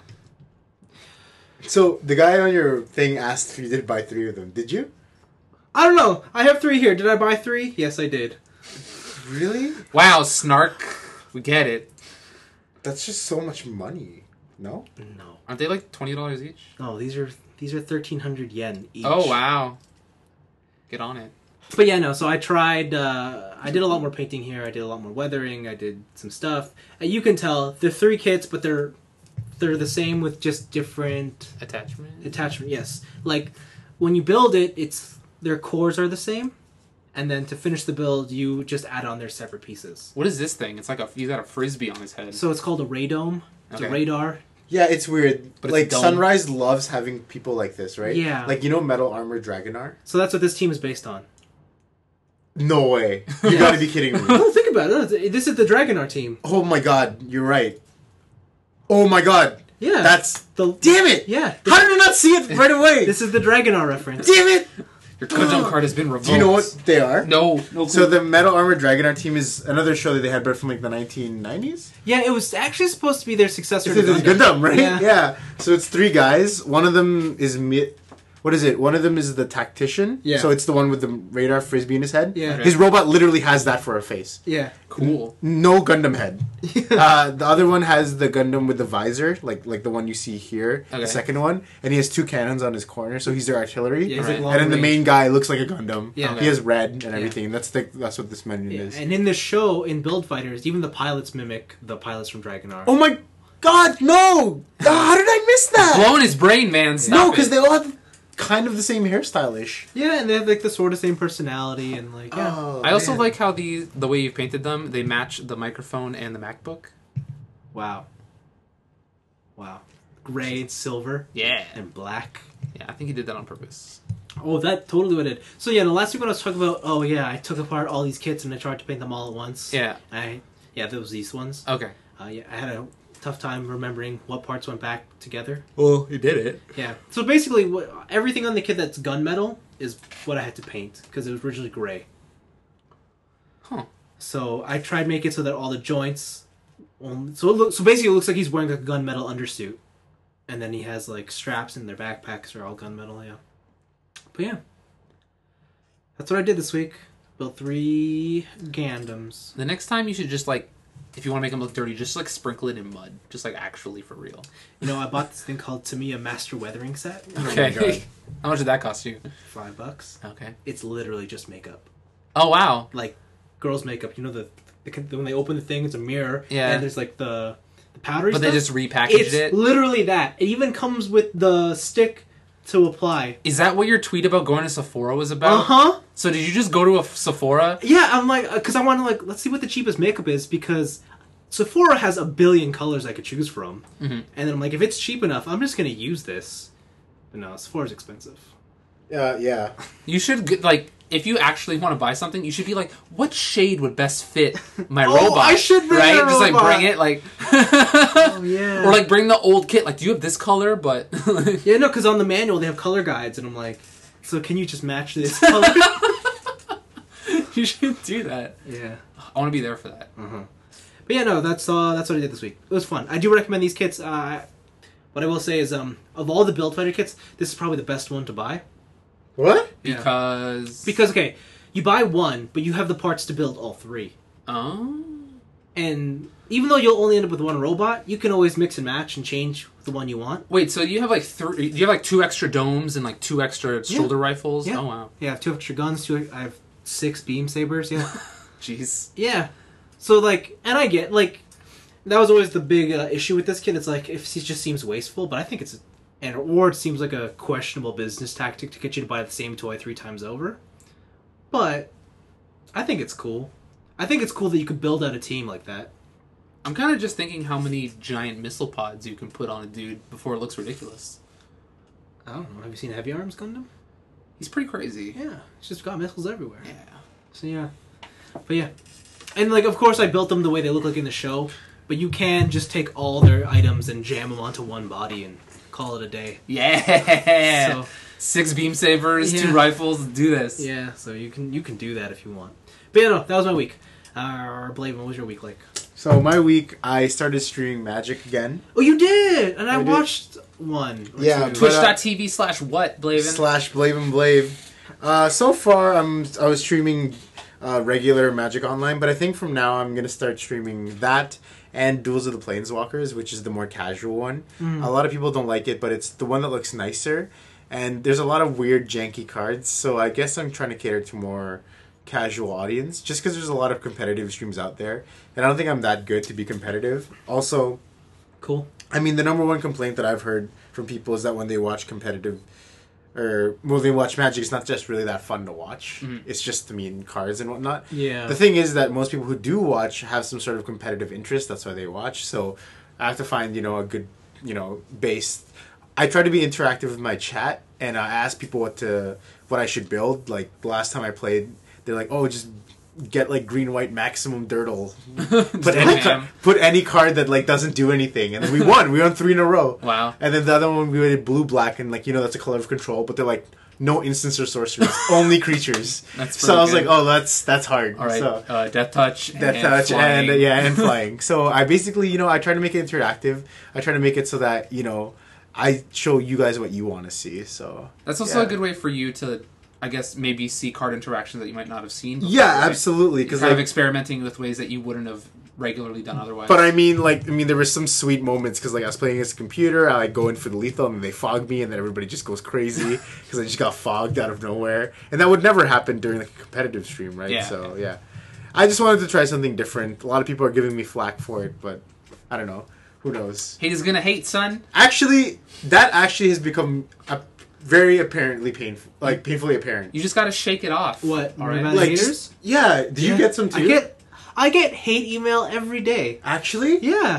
So the guy on your thing asked if you did buy three of them. Did you? I don't know. I have three here. Did I buy three? Yes, I did. Really? Wow, Snark, we get it. That's just so much money. No? No. Aren't they like twenty dollars each? No, these are these are thirteen hundred yen each. Oh wow, get on it. But yeah, no. So I tried. Uh, I did a lot more painting here. I did a lot more weathering. I did some stuff. And you can tell they're three kits, but they're they're the same with just different Attachment. attachment. Yes, like when you build it, it's their cores are the same, and then to finish the build, you just add on their separate pieces. What is this thing? It's like a he's got a frisbee on his head. So it's called a radome. It's Okay. a radar. Yeah, it's weird. But it's like a dome. Sunrise loves having people like this, right? Yeah. Like you know Metal Armor Dragonar? So that's what this team is based on. No way. You Yeah. gotta be kidding me. No, think about it. This is the Dragonar team. Oh my god, you're right. Oh my god. Yeah. That's the damn it! yeah. How did I not see it right away? This is the Dragonar reference. Damn it! Your Gundam card has been revoked. Do you know what they are? No, no. So the Metal Armor Dragonar team is another show that they had bred from like the nineteen nineties. Yeah, it was actually supposed to be their successor. It's to it's Gundam. Gundam, right? Yeah. Yeah. So it's three guys. One of them is mi- what is it? One of them is the tactician. Yeah. So it's the one with the radar frisbee in his head. Yeah. His robot literally has that for a face. Yeah. cool. No Gundam head. uh, the other one has the Gundam with the visor, like like the one you see here, Okay. the second one, and he has two cannons on his corner, so he's their artillery. Yeah, he's Right. like long And then the range. main guy looks like a Gundam. Yeah. He has red and everything. That's the that's what this menu Yeah, is. and in this show, in Build Fighters, even the pilots mimic the pilots from Dragonar. Oh my god, no! Ah, how did I miss that? Blowing his brain, man. Stop No, it. because they all have kind of the same hairstyle-ish. Yeah, and they have like the sort of same personality and like yeah. Oh, I also man. like how the the way you painted them. They match the microphone and the MacBook. Wow. Wow. Gray and silver Yeah. and black. Yeah, I think he did that on purpose. Oh, that totally what it did. So yeah, the last week when I was talking about, oh yeah, I took apart all these kits and I tried to paint them all at once. Yeah. I yeah, those these ones. Okay. Uh, yeah, I had a tough time remembering what parts went back together. Well, he did it. Yeah. So basically, what, everything on the kit that's gunmetal is what I had to paint because it was originally gray. Huh. So I tried making it so that all the joints, only, so it look, so basically it looks like he's wearing like a gunmetal undersuit, and then he has like straps in their backpacks are all gunmetal. Yeah. But yeah, that's what I did this week. Built three Gandams. The next time you should just like, if you want to make them look dirty, just like sprinkle it in mud, just like actually for real. You know, I bought this thing called Tamiya Master Weathering Set. Okay. How much did that cost you? Five bucks. Okay. It's literally just makeup. Oh wow. Like girls' makeup. You know the, the when they open the thing, it's a mirror. Yeah. And there's like the the powdery But stuff. they just repackaged It's it. literally that. It even comes with the stick to apply. Is that what your tweet about going to Sephora was about? Uh huh. So did you just go to a Sephora? Yeah, I'm like, because I want to like, let's see what the cheapest makeup is because Sephora has a billion colors I could choose from, Mm-hmm. and then I'm like, if it's cheap enough, I'm just gonna use this. But no, Sephora's expensive. Uh, yeah. You should get, like, if you actually want to buy something, you should be like, what shade would best fit my Oh, robot? I should bring right? a Just like robot. bring it, like, Oh yeah. or like bring the old kit. Like, do you have this color? But Yeah, no, because on the manual they have color guides, and I'm like, so can you just match this color? you should do that. Yeah. I want to be there for that. Uh-huh. But yeah, no, that's uh, that's what I did this week. It was fun. I do recommend these kits. Uh, what I will say is, um, of all the Build Fighter kits, this is probably the best one to buy. What? Yeah. Because Because okay, you buy one, but you have the parts to build all three. oh, And even though you'll only end up with one robot, you can always mix and match and change the one you want. wait. So you have like three? You have like two extra domes and like two extra shoulder rifles. Yeah. Oh wow. Yeah, I have two extra guns. Two, I have six beam sabers. Yeah. Jeez. Yeah. So, like, and I get, like, that was always the big uh, issue with this kid. It's like, if he just seems wasteful, but I think it's, and or it seems like a questionable business tactic to get you to buy the same toy three times over. But I think it's cool. I think it's cool that you could build out a team like that. I'm kind of just thinking how many giant missile pods you can put on a dude before it looks ridiculous. I don't know. Have you seen Heavy Arms Gundam? He's pretty crazy. Yeah. It's just got missiles everywhere. Yeah. So, yeah. But, yeah. And, like, of course I built them the way they look like in the show, but you can just take all their items and jam them onto one body and call it a day. Yeah. So, Six beam sabers, Yeah. two rifles. Do this. yeah, so you can you can do that if you want. But, yeah, no, that was my week. Uh, Blade, what was your week like? So my week, I started streaming Magic again. Oh, you did! And I, I did. watched one. or Yeah, two. but, uh, Twitch.tv slash what, Blaven? Slash Blave and Blave. Uh, so far, I'm I was streaming uh, regular Magic Online, but I think from now I'm gonna start streaming that and Duels of the Planeswalkers, which is the more casual one. Mm. A lot of people don't like it, but it's the one that looks nicer. And there's a lot of weird, janky cards, so I guess I'm trying to cater to more casual audience, just because there's a lot of competitive streams out there, and I don't think I'm that good to be competitive. Also, Cool. I mean, the number one complaint that I've heard from people is that when they watch competitive, or when they watch Magic, it's not just really that fun to watch. Mhm. It's just, I mean, cards and whatnot. Yeah. The thing is that most people who do watch have some sort of competitive interest. That's why they watch. So I have to find, you know, a good, you know, base. I try to be interactive with my chat, and I ask people what to, what I should build. Like the last time I played, they're like, "Oh, just get like green, white, maximum Dirtle. Put any Damn. ca- put any card that like doesn't do anything." And then we won. We won three in a row. Wow. And then the other one we did blue, black, and like you know that's a color of control. But they're like no instants or sorcerers, only creatures. That's So I was pretty like, good. oh, that's that's hard. All right. So, Uh, Death Touch. Death and touch flying. and uh, yeah, and flying. So I basically, you know, I try to make it interactive. I try to make it so that you know, I show you guys what you want to see. So That's also yeah. a good way for you to, I guess, maybe see card interactions that you might not have seen before, yeah, right? absolutely. Because Because kind of like, experimenting with ways that you wouldn't have regularly done otherwise. but I mean, like, I mean, there were some sweet moments because like I was playing against a computer. I like go in for the lethal and they fog me, and then everybody just goes crazy because I just got fogged out of nowhere, and that would never happen during like a competitive stream, right? Yeah. So yeah, I just wanted to try something different. A lot of people are giving me flack for it, but I don't know. Who knows? Hate is gonna hate, son. Actually, that actually has become a very apparently painful, like painfully apparent. You just gotta shake it off. What? All right. About Like, haters? just- yeah. Do you Yeah. get some too? I get I get hate email every day. Actually. Yeah.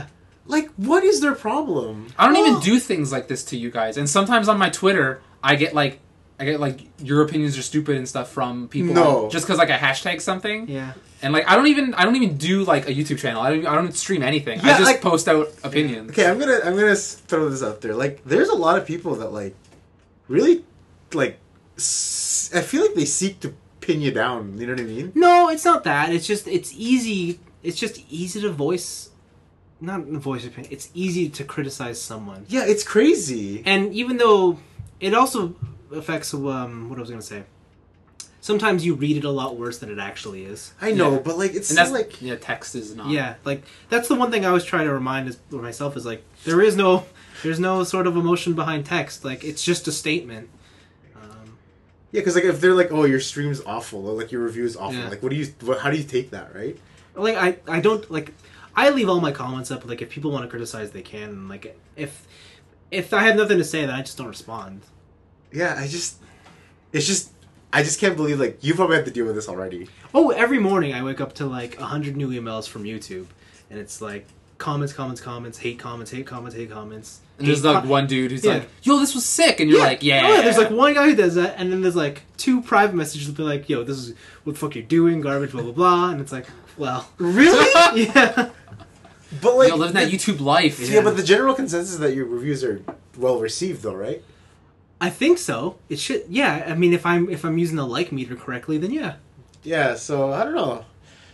Like, what is their problem? I don't Well- even do things like this to you guys. And sometimes on my Twitter, I get like, I get like your opinions are stupid and stuff from people. No. Just because like I hashtag something. Yeah. And like I don't even I don't even do like a YouTube channel. I don't I don't stream anything. I Yeah, just like- post out opinions. Okay, I'm gonna I'm gonna s- throw this out there. Like, there's a lot of people that like really like. S- I feel like they seek to pin you down. You know what I mean? No, it's not that. It's just it's easy. It's just easy to voice, not voice opinion. It's easy to criticize someone, Yeah, it's crazy. and even though it also affects um what I was gonna say. Sometimes you read it a lot worse than it actually is. I know, Yeah. but like it's And still that's like yeah, text is not. Yeah, like that's the one thing I always try to remind is, myself is like there is no there's no sort of emotion behind text. Like it's just a statement. Um, yeah, because like if they're like, oh, your stream's awful, or like your review is awful, Yeah. like what do you, what, how do you take that, right? like I I don't like I leave all my comments up. Like if people want to criticize, they can. And like if if I have nothing to say, then I just don't respond. Yeah, I just, it's just, I just can't believe like you probably have to deal with this already. Oh, every morning I wake up to like a hundred new emails from YouTube, and it's like comments, comments, comments, hate comments, hate comments, hate comments. And there's hate like co- one dude who's Yeah. like, "Yo, this was sick," and you're like, "Yeah." Oh, yeah, there's like one guy who does that, and then there's like two private messages that be like, "Yo, this is what the fuck you're doing, garbage, blah blah blah," and it's like, well, Really? yeah, But like, Yo, living that YouTube life. yeah, but the general consensus is that your reviews are well received, though, right? I think so. It should, yeah. I mean, if I'm if I'm using the like meter correctly, then yeah. Yeah. So I don't know.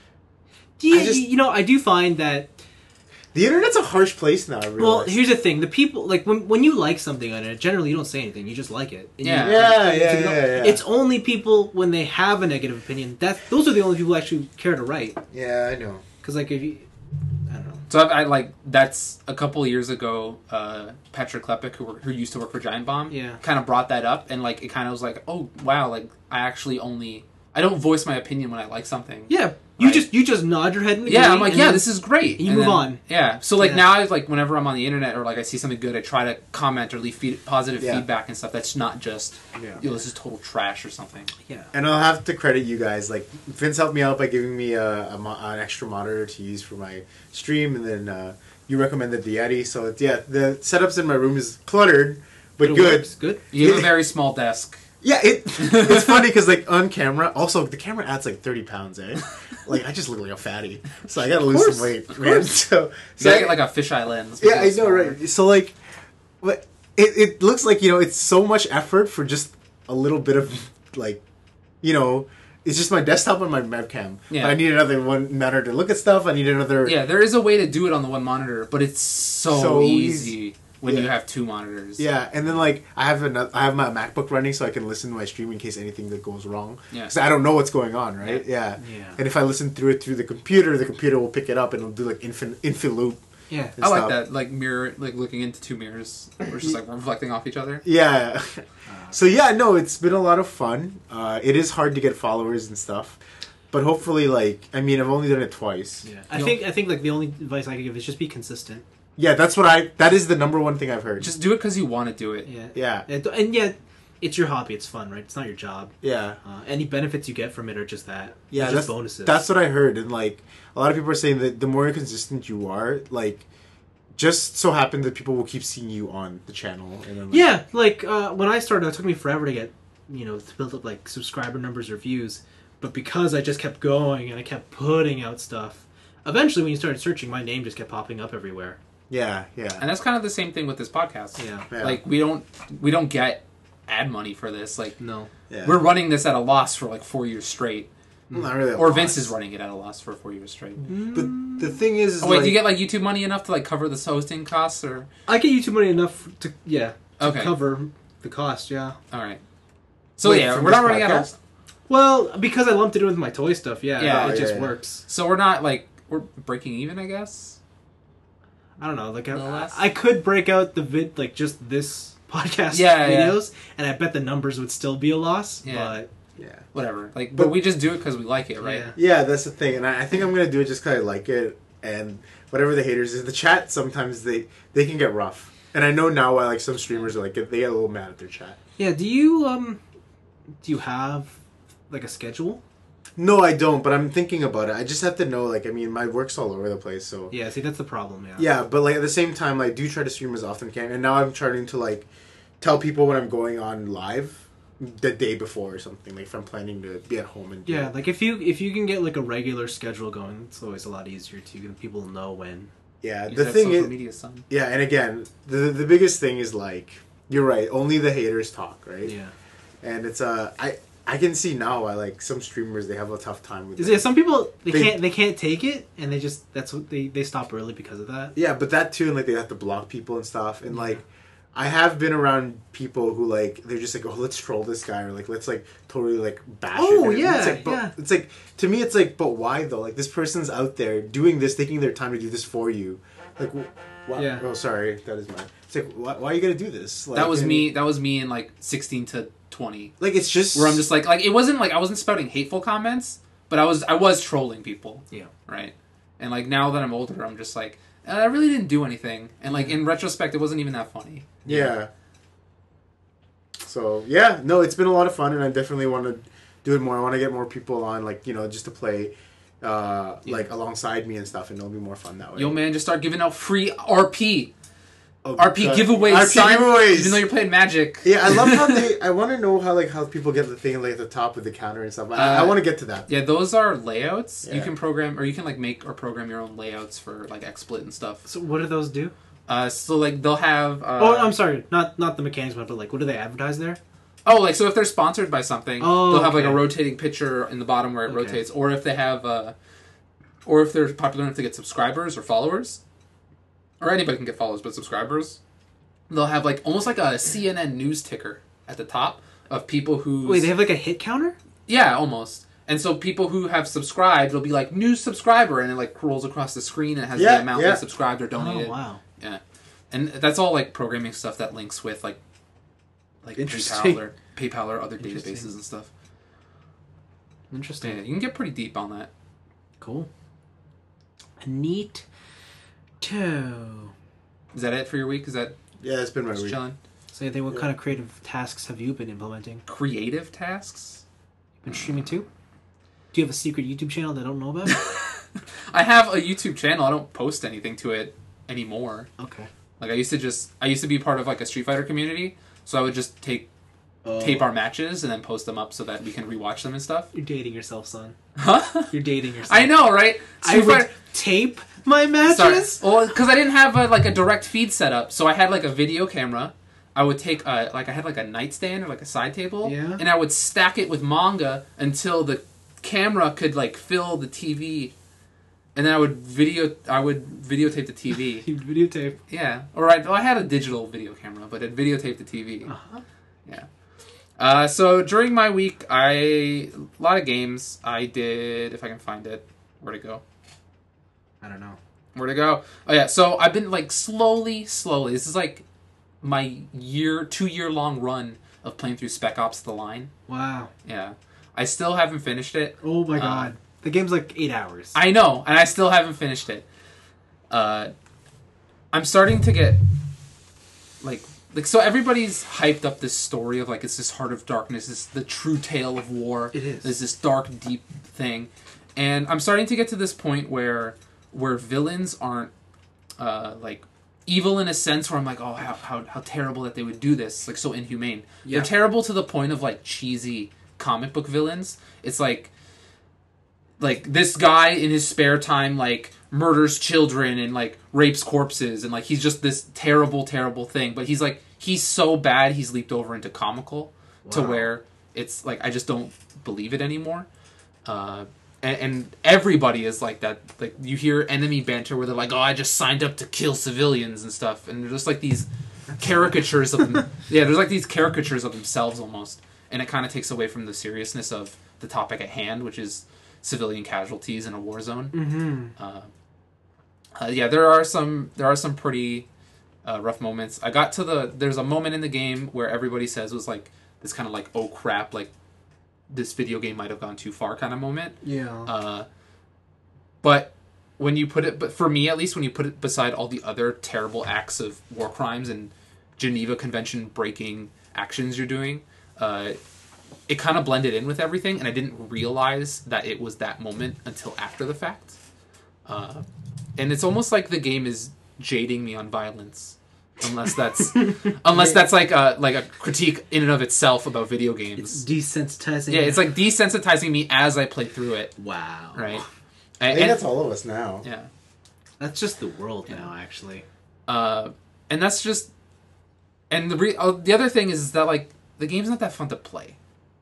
Do you, I just- you know, I do find that. The internet's a harsh place now. I realize. Well, here's the thing: the people like when when you like something on it, generally you don't say anything; you just like it. And Yeah. you- Yeah, you yeah, know, yeah, yeah. It's only people when they have a negative opinion that those are the only people who actually care to write. Yeah, I know. Because like if you, I don't know. So I, I like that's a couple of years ago. Uh, Petra Klepek, who, wor- who used to work for Giant Bomb, Yeah. kind of brought that up, and like it kind of was like, oh wow, like I actually only I don't voice my opinion when I like something. Yeah, you Right. just you just nod your head and Yeah, agree, I'm like, and yeah, then- this is great. you And move then- on. Yeah. So like Yeah. now, I like whenever I'm on the internet or like I see something good, I try to comment or leave feed, positive Yeah. feedback and stuff. That's not just, Yeah. yo, this is total trash or something. Yeah. And I'll have to credit you guys. Like Vince helped me out by giving me a, a mo- an extra monitor to use for my stream, and then uh, you recommended the Yeti. So it's, yeah, the setups in my room is cluttered, but it good. works, good. You have a very small desk. Yeah, it it's funny because like on camera, also the camera adds like thirty pounds, eh? Like I just look like a fatty, so I gotta lose course, some weight, of man. course. So, You so gotta I- get like a fisheye lens. yeah, I because know, it's right? So like, but it it looks like, you know, it's so much effort for just a little bit of like, you know. It's just my desktop and my webcam. Yeah. But I need another one monitor to look at stuff. I need another. Yeah, there is a way to do it on the one monitor, but it's so, So easy when Yeah. you have two monitors. Yeah, and then like I have another, I have my MacBook running so I can listen to my stream in case anything that goes wrong. Yeah. Because I don't know what's going on, right? Yeah. Yeah. And if I listen through it through the computer, the computer will pick it up and it'll do like infin infin loop. Yeah. and I like stuff. that, like mirror, like looking into two mirrors, where it's just like reflecting off each other. Yeah. So yeah, no, it's been a lot of fun. Uh, it is hard to get followers and stuff, but hopefully, like, I mean, I've only done it twice. Yeah. I You'll- think I think like the only advice I could give is just be consistent. Yeah, that's what I. That is the number one thing I've heard. Just do it because you want to do it. Yeah. Yeah. And, and yet, it's your hobby. It's fun, right? It's not your job. Yeah. Uh, any benefits you get from it are just that. Yeah, They're just that's, bonuses. That's what I heard, and like a lot of people are saying that the more consistent you are, like, just so happen that people will keep seeing you on the channel, and then like, Yeah, like uh, when I started, it took me forever to get, you know, to build up like subscriber numbers or views. But because I just kept going and I kept putting out stuff, eventually when you started searching, my name just kept popping up everywhere. yeah, yeah, And that's kind of the same thing with this podcast. Yeah. Yeah. Like we don't we don't get ad money for this. Like No. yeah. we're running this at a loss for like four years straight. not really a Or lot. Vince is running it at a loss for four years straight. But the thing is, is Oh wait, like, do you get like YouTube money enough to like cover the hosting costs or? I get YouTube money enough to yeah to Okay. cover the cost. Yeah. All right. So Wait, yeah, from we're this not running out podcast? of. Well, because I lumped it in with my toy stuff. Yeah. Yeah. it Oh, just yeah, yeah. works. So we're not like we're breaking even, I guess. I don't know. Like I, No less? I could break out the vid like just this podcast Yeah, yeah. videos, and I bet the numbers would still be a loss. Yeah. But yeah, Whatever. Like, but, But- we just do it because we like it, right? Yeah. yeah, that's the thing, and I, I think I'm gonna do it just because I like it, and whatever the haters is, the chat sometimes they they can get rough, and I know now why like some streamers are like they get a little mad at their chat. Yeah, do you um do you have like a schedule? No, I don't, but I'm thinking about it. I just have to know, like, I mean, my work's all over the place, so... Yeah, see, that's the problem, yeah. Yeah, but, like, at the same time, like, I do try to stream as often as I can, and now I'm starting to, like, tell people when I'm going on live the day before or something, like, if I'm planning to be at home and do Yeah, it. like, if you if you can get, like, a regular schedule going, it's always a lot easier, too, and people know when. Yeah, Use the that thing social is... media, son. Yeah, and again, the the biggest thing is, like, you're right, only the haters talk, right? Yeah. And it's, uh, I... I can see now why, like, some streamers, they have a tough time with it. Yeah, some people, they, They- can't they can't take it, and they just, that's what, they, they stop early because of that. Yeah, but that too, and like they have to block people and stuff, and like I have been around people who like they're just like, oh, let's troll this guy, or like let's like totally like bash Oh, him. And yeah, it's like, but, yeah. It's like to me, it's like, but why though? Like this person's out there doing this, taking their time to do this for you. Like, wh- why? Yeah. Oh, sorry, that is mine. It's like, why, why are you gonna do this? Like, That was and- me. That was me in like sixteen to twenty. Like it's just Where I'm just like, like it wasn't like I wasn't spouting hateful comments, but I was I was trolling people. Yeah. Right. And like now that I'm older, I'm just like, "Uh, I really didn't do anything. And like in retrospect, it wasn't even that funny. Yeah. So yeah, no, it's been a lot of fun, and I definitely want to do it more. I want to get more people on, like you know, just to play, uh, Yeah. like alongside me and stuff, and it'll be more fun that way. Yo, man, just start giving out free R P. Oh, R P God. giveaways, R P son. giveaways. Even though you're playing Magic. Yeah, I love how they. I want to know how like how people get the thing like at the top with the counter and stuff. I, Uh, I want to get to that. Yeah, those are layouts. You Yeah. can program, or you can like make or program your own layouts for like XSplit and stuff. So what do those do? Uh, so like they'll have. Uh, oh, I'm sorry, not not the mechanics, but like, what do they advertise there? Oh, like so if they're sponsored by something, Oh, they'll have like a okay. rotating picture in the bottom where it Okay. rotates, or if they have, uh, or if they're popular enough to get subscribers or followers, or anybody can get followers, but subscribers, they'll have like almost like a C N N news ticker at the top of people who. Wait, they have like a hit counter? Yeah, almost. And so people who have subscribed, it'll be like new subscriber, and it like rolls across the screen and has Yeah, the amount yeah. they subscribed or donated. Oh, wow. Yeah, and that's all like programming stuff that links with like like Interesting. PayPal or PayPal or other Interesting. databases and stuff. Interesting. Yeah, you can get pretty deep on that. Cool. Neat. Toe. Is that it for your week? Is that Yeah, that's been my just week. chilling? So, I think what Yeah. kind of creative tasks have you been implementing? Creative tasks? Been streaming too? Do you have a secret YouTube channel that I don't know about? I have a YouTube channel. I don't post anything to it anymore. Okay. Like I used to just, I used to be part of like a Street Fighter community, so I would just take Oh. tape our matches and then post them up so that we can rewatch them and stuff. You're dating yourself, son. Huh? You're dating yourself. I know, right? I Street would Fighter- tape my Sorry. matches? Well, because I didn't have a, like a direct feed set up, so I had like a video camera. I would take a, like I had like a nightstand or like a side table, Yeah. and I would stack it with manga until the camera could like fill the T V, and then I would video I would videotape the T V. You videotape. Yeah, or I, well, I had a digital video camera, but it videotaped the T V. Uh-huh. Yeah. Uh, so during my week, I a lot of games. I did, if I can find it, where'd it go? I don't know. Where'd it go? Oh yeah, so I've been like slowly, slowly. This is like my year, two year long run of playing through Spec Ops: The Line. Wow. Yeah, I still haven't finished it. Oh my Uh, god. The game's like eight hours. I know, and I still haven't finished it. Uh, I'm starting to get like like so everybody's hyped up this story of like it's this Heart of Darkness, it's the true tale of war. It is. There's this dark, deep thing, and I'm starting to get to this point where where villains aren't uh, like evil in a sense where I'm like, oh, how, how how terrible that they would do this, like so inhumane. Yeah. They're terrible to the point of like cheesy comic book villains. It's like like this guy in his spare time like murders children and like rapes corpses and like he's just this terrible terrible thing, but he's like he's so bad he's leaped over into comical to Wow. where it's like I just don't believe it anymore. Uh and, and everybody is like that. Like you hear enemy banter where they're like, "Oh, I just signed up to kill civilians and stuff," and they're just like these caricatures of them. Yeah, there's like these caricatures of themselves almost, and it kind of takes away from the seriousness of the topic at hand, which is civilian casualties in a war zone. Mm-hmm. Uh, uh, yeah, there are some there are some pretty uh, rough moments. I got to the there's a moment in the game where everybody says it was like this kind of like oh crap, like this video game might have gone too far kind of moment. Yeah. Uh, but when you put it, but for me at least, when you put it beside all the other terrible acts of war crimes and Geneva Convention breaking actions you're doing, uh, it kind of blended in with everything, and I didn't realize that it was that moment until after the fact. Uh, and it's almost like the game is jading me on violence, unless that's unless that's like a like a critique in and of itself about video games. It's desensitizing. Yeah, it's like desensitizing me as I play through it. Wow. Right. I And, think and- that's all of us now. yeah. That's just the world Yeah. now, actually. Uh, and that's just, and the re- uh, the other thing is that like the game's not that fun to play.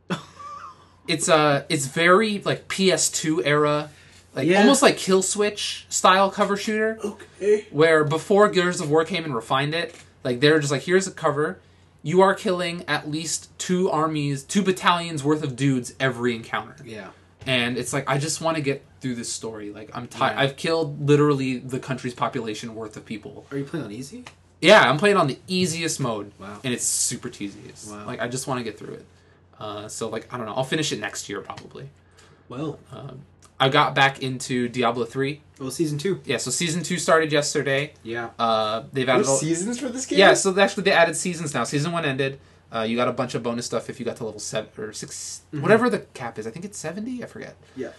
it's uh, it's very like P S two era, like Yeah. almost like Kill Switch style cover shooter. Okay. Where before Gears of War came and refined it, like they're just like, here's a cover, you are killing at least two armies, two battalions worth of dudes every encounter. Yeah. And it's like, I just want to get through this story. Like I'm tired. Yeah. I've killed literally the country's population worth of people. Are you playing on easy? Yeah, I'm playing on the easiest mode. Wow. And it's super tedious. Wow. Like, I just want to get through it. Uh, so, like, I don't know. I'll finish it next year, probably. Well, Um, I got back into Diablo three. well, season two. Yeah, so Season two started yesterday. Yeah. Uh, they've added... There's a- seasons for this game? yeah, so they actually, they added seasons now. Season one ended. Uh, you got a bunch of bonus stuff if you got to level seven or six... Mhm. Whatever the cap is. I think it's seventy? I forget. Yeah.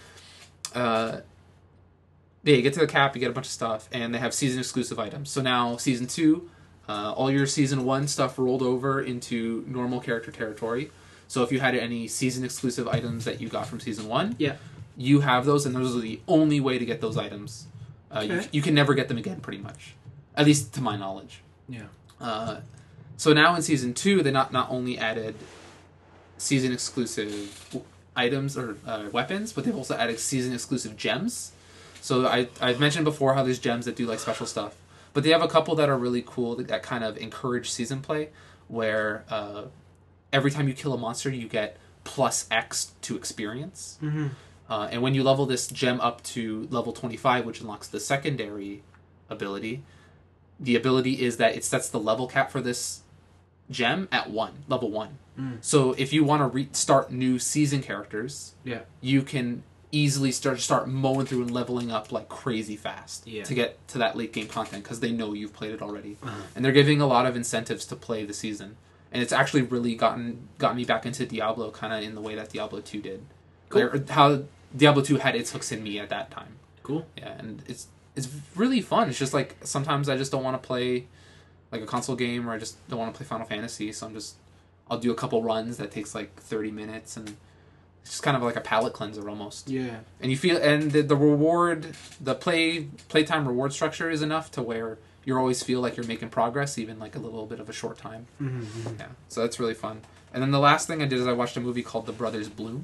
Uh, yeah, you get to the cap, you get a bunch of stuff, and they have season exclusive items. So now season two, uh, all your season one stuff rolled over into normal character territory. So if you had any season exclusive items that you got from season one, Yeah. you have those, and those are the only way to get those items. Uh, you, Okay. you can never get them again, pretty much, at least to my knowledge. Yeah. Uh, so now in season two, they not not only added season exclusive w- items or uh, weapons, but they've also added season exclusive gems. So I I've mentioned before how there's gems that do like special stuff, but they have a couple that are really cool that, that kind of encourage season play, where uh, every time you kill a monster, you get plus X to experience. Mm-hmm. Uh, and when you level this gem up to level twenty-five, which unlocks the secondary ability, the ability is that it sets the level cap for this gem at one, level one. Mm. So if you want to re- start new season characters, Yeah. you can easily start start mowing through and leveling up like crazy fast Yeah. to get to that late game content because they know you've played it already, Uh-huh. and they're giving a lot of incentives to play the season. And it's actually really gotten gotten me back into Diablo, kind of in the way that Diablo two did, Cool. or how Diablo two had its hooks in me at that time. Cool. Yeah, and it's it's really fun. It's just like sometimes I just don't want to play like a console game, or I just don't want to play Final Fantasy, so I'm just I'll do a couple runs that takes like thirty minutes, and it's just kind of like a palate cleanser almost. Yeah. And you feel, and the, the reward, the play playtime reward structure is enough to where you always feel like you're making progress, even like a little bit of a short time. Mm-hmm. Yeah, so that's really fun. And then the last thing I did is I watched a movie called The Brothers Bloom.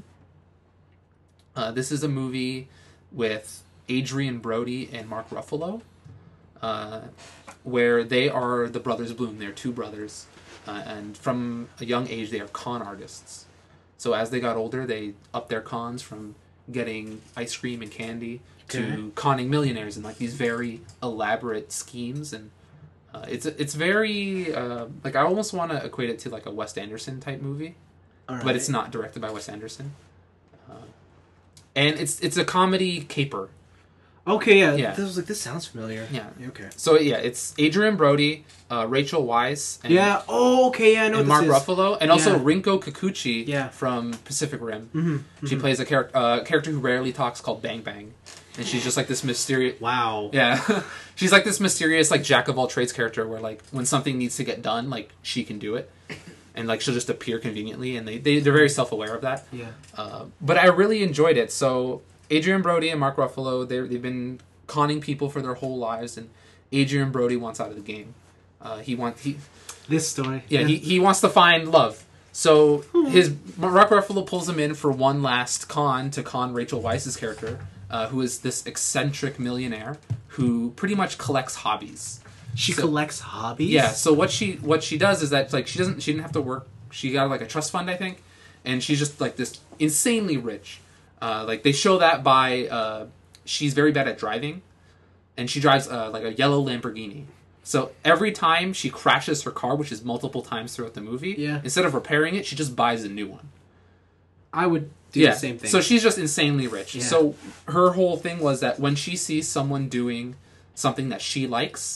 Uh, this is a movie with Adrian Brody and Mark Ruffalo, uh, where they are the Brothers Bloom. They're two brothers, uh, and from a young age they are con artists. So as they got older, they upped their cons from getting ice cream and candy to Okay. conning millionaires in like these very elaborate schemes. And uh, it's it's very uh, like I almost want to equate it to like a Wes Anderson type movie, All right. but it's not directed by Wes Anderson. Uh, and it's it's a comedy caper. Okay, yeah. Yeah. This was like, this sounds familiar. Yeah. Okay. So yeah, it's Adrian Brody, uh, Rachel Weisz, and, Yeah. Oh, okay. Yeah, I know and what Mark this is. Ruffalo, and also Yeah. Rinko Kikuchi Yeah. from Pacific Rim. Mm-hmm. She plays a character uh, character who rarely talks called Bang Bang, and she's just like this mysterious. Wow. Yeah, she's like this mysterious like jack of all trades character where like when something needs to get done, like she can do it, and like she'll just appear conveniently, and they, they they're very self aware of that. Yeah. Uh, but I really enjoyed it. So Adrian Brody and Mark Ruffalo, they they've been conning people for their whole lives, and Adrian Brody wants out of the game. Uh, he wants he This story. yeah, He, he wants to find love. So his Mark Ruffalo pulls him in for one last con to con Rachel Weisz's character, uh, who is this eccentric millionaire who pretty much collects hobbies. She So- collects hobbies. Yeah. So what she what she does is that like she doesn't she didn't have to work. She got like a trust fund, I think, and she's just like this insanely rich. Uh, like they show that by uh, she's very bad at driving, and she drives uh, like a yellow Lamborghini. So every time she crashes her car, which is multiple times throughout the movie, Yeah. instead of repairing it, she just buys a new one. I would do yeah. the same thing. So she's just insanely rich. Yeah. So her whole thing was that when she sees someone doing something that she likes,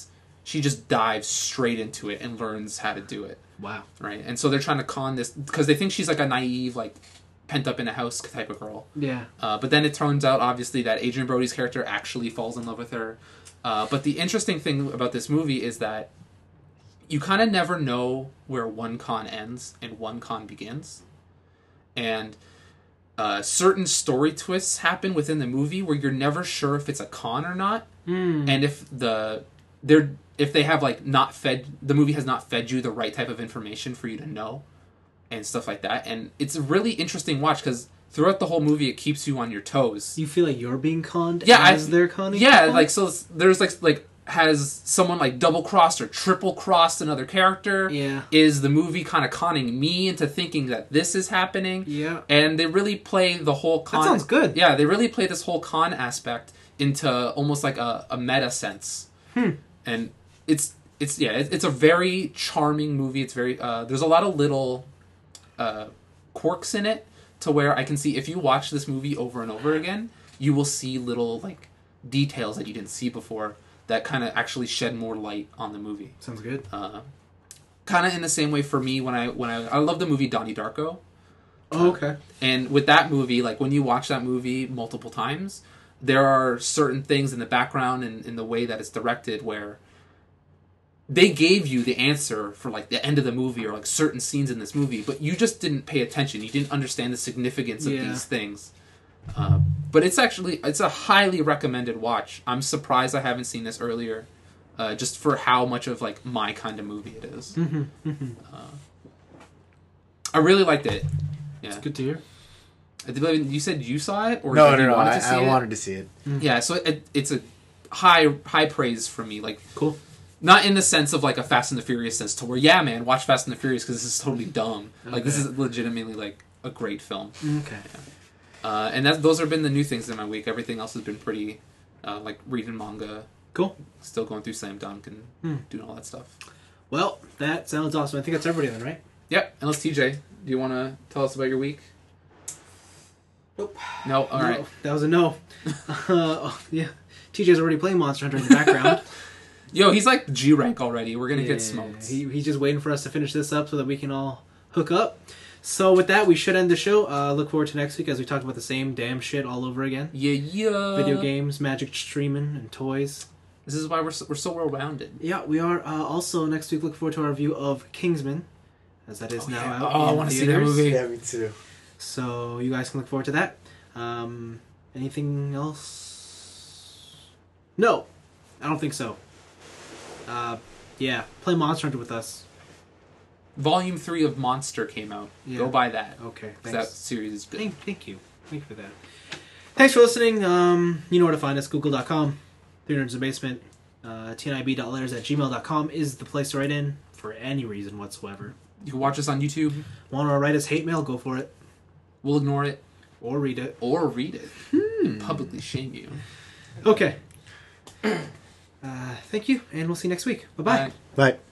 she just dives straight into it and learns how to do it. Wow. Right, and so they're trying to con this because they think she's like a naive, like pent up in a house type of girl. Yeah. Uh, but then it turns out, obviously, that Adrian Brody's character actually falls in love with her. Uh, but the interesting thing about this movie is that you kind of never know where one con ends and one con begins, and uh, certain story twists happen within the movie where you're never sure if it's a con or not, Mm. and if the they're if they have like not fed the movie has not fed you the right type of information for you to know, and stuff like that. And it's a really interesting watch because throughout the whole movie it keeps you on your toes. You feel like you're being conned Yeah, as I- they're conning Yeah, people? like so it's- there's like like has someone like double crossed or triple crossed another character? Yeah. Is the movie kind of conning me into thinking that this is happening? Yeah. And they really play the whole con. That sounds good. Yeah, they really play this whole con aspect into almost like a, a meta sense. Hmm. And it's it's yeah, it, it's a very charming movie. It's very uh, there's a lot of little uh, quirks in it to where I can see if you watch this movie over and over again, you will see little like details that you didn't see before that kind of actually shed more light on the movie. Sounds good. Uh, kind of in the same way for me when I when I I love the movie Donnie Darko. Oh, okay. And with that movie, like when you watch that movie multiple times, there are certain things in the background and in the way that it's directed where they gave you the answer for like the end of the movie or like certain scenes in this movie, but you just didn't pay attention. You didn't understand the significance of Yeah. these things. Uh, but it's actually it's a highly recommended watch. I'm surprised I haven't seen this earlier, uh, just for how much of like my kind of movie it is. Mm-hmm. Mm-hmm. I really liked it. Yeah, Good to hear. I believe you said you saw it, or No, did no, you no. wanted I, to see I it? wanted to see it. Yeah, so it, it's a high high praise from me. Like, Cool. not in the sense of like a Fast and the Furious sense, to where yeah, man, watch Fast and the Furious because this is totally dumb. Like, this Okay. is legitimately like a great film. Okay. Uh, and that those have been the new things in my week. Everything else has been pretty, uh, like reading manga, Cool. still going through Slam Dunk and Hmm. doing all that stuff. Well, that sounds awesome. I think that's everybody then, right? Yep. Unless T J, do you want to tell us about your week? Nope. No. All right. No, that was a no. uh, oh, yeah. T J's already playing Monster Hunter in the background. Yo, he's like G rank already. We're gonna Yeah, get smoked. He, he's just waiting for us to finish this up so that we can all hook up. So with that, we should end the show. Uh, look forward to next week as we talk about the same damn shit all over again. Yeah, yeah. Video games, magic streaming, and toys. This is why we're so, we're so well rounded. Yeah, we are. Uh, also, next week, look forward to our review of Kingsman, as that is Oh, now yeah. out Oh, I in wanna see that theaters. movie. Yeah, me too. So you guys can look forward to that. Um, anything else? No, I don't think so. Uh, yeah, play Monster Hunter with us. Volume three of Monster came out. Yeah. Go buy that. Okay, 'Cause thanks. that series is good. Thank, thank you. Thank you for that. Thanks for listening. Um, you know where to find us. Google dot com. Three Nerds in the Basement. Uh, T N I B dot letters at gmail dot com is the place to write in for any reason whatsoever. You can watch us on YouTube. Want to write us hate mail? Go for it. We'll ignore it Or read it. or read it and publicly shame you. Okay. Uh, thank you, and we'll see you next week. Bye-bye. Bye. Bye.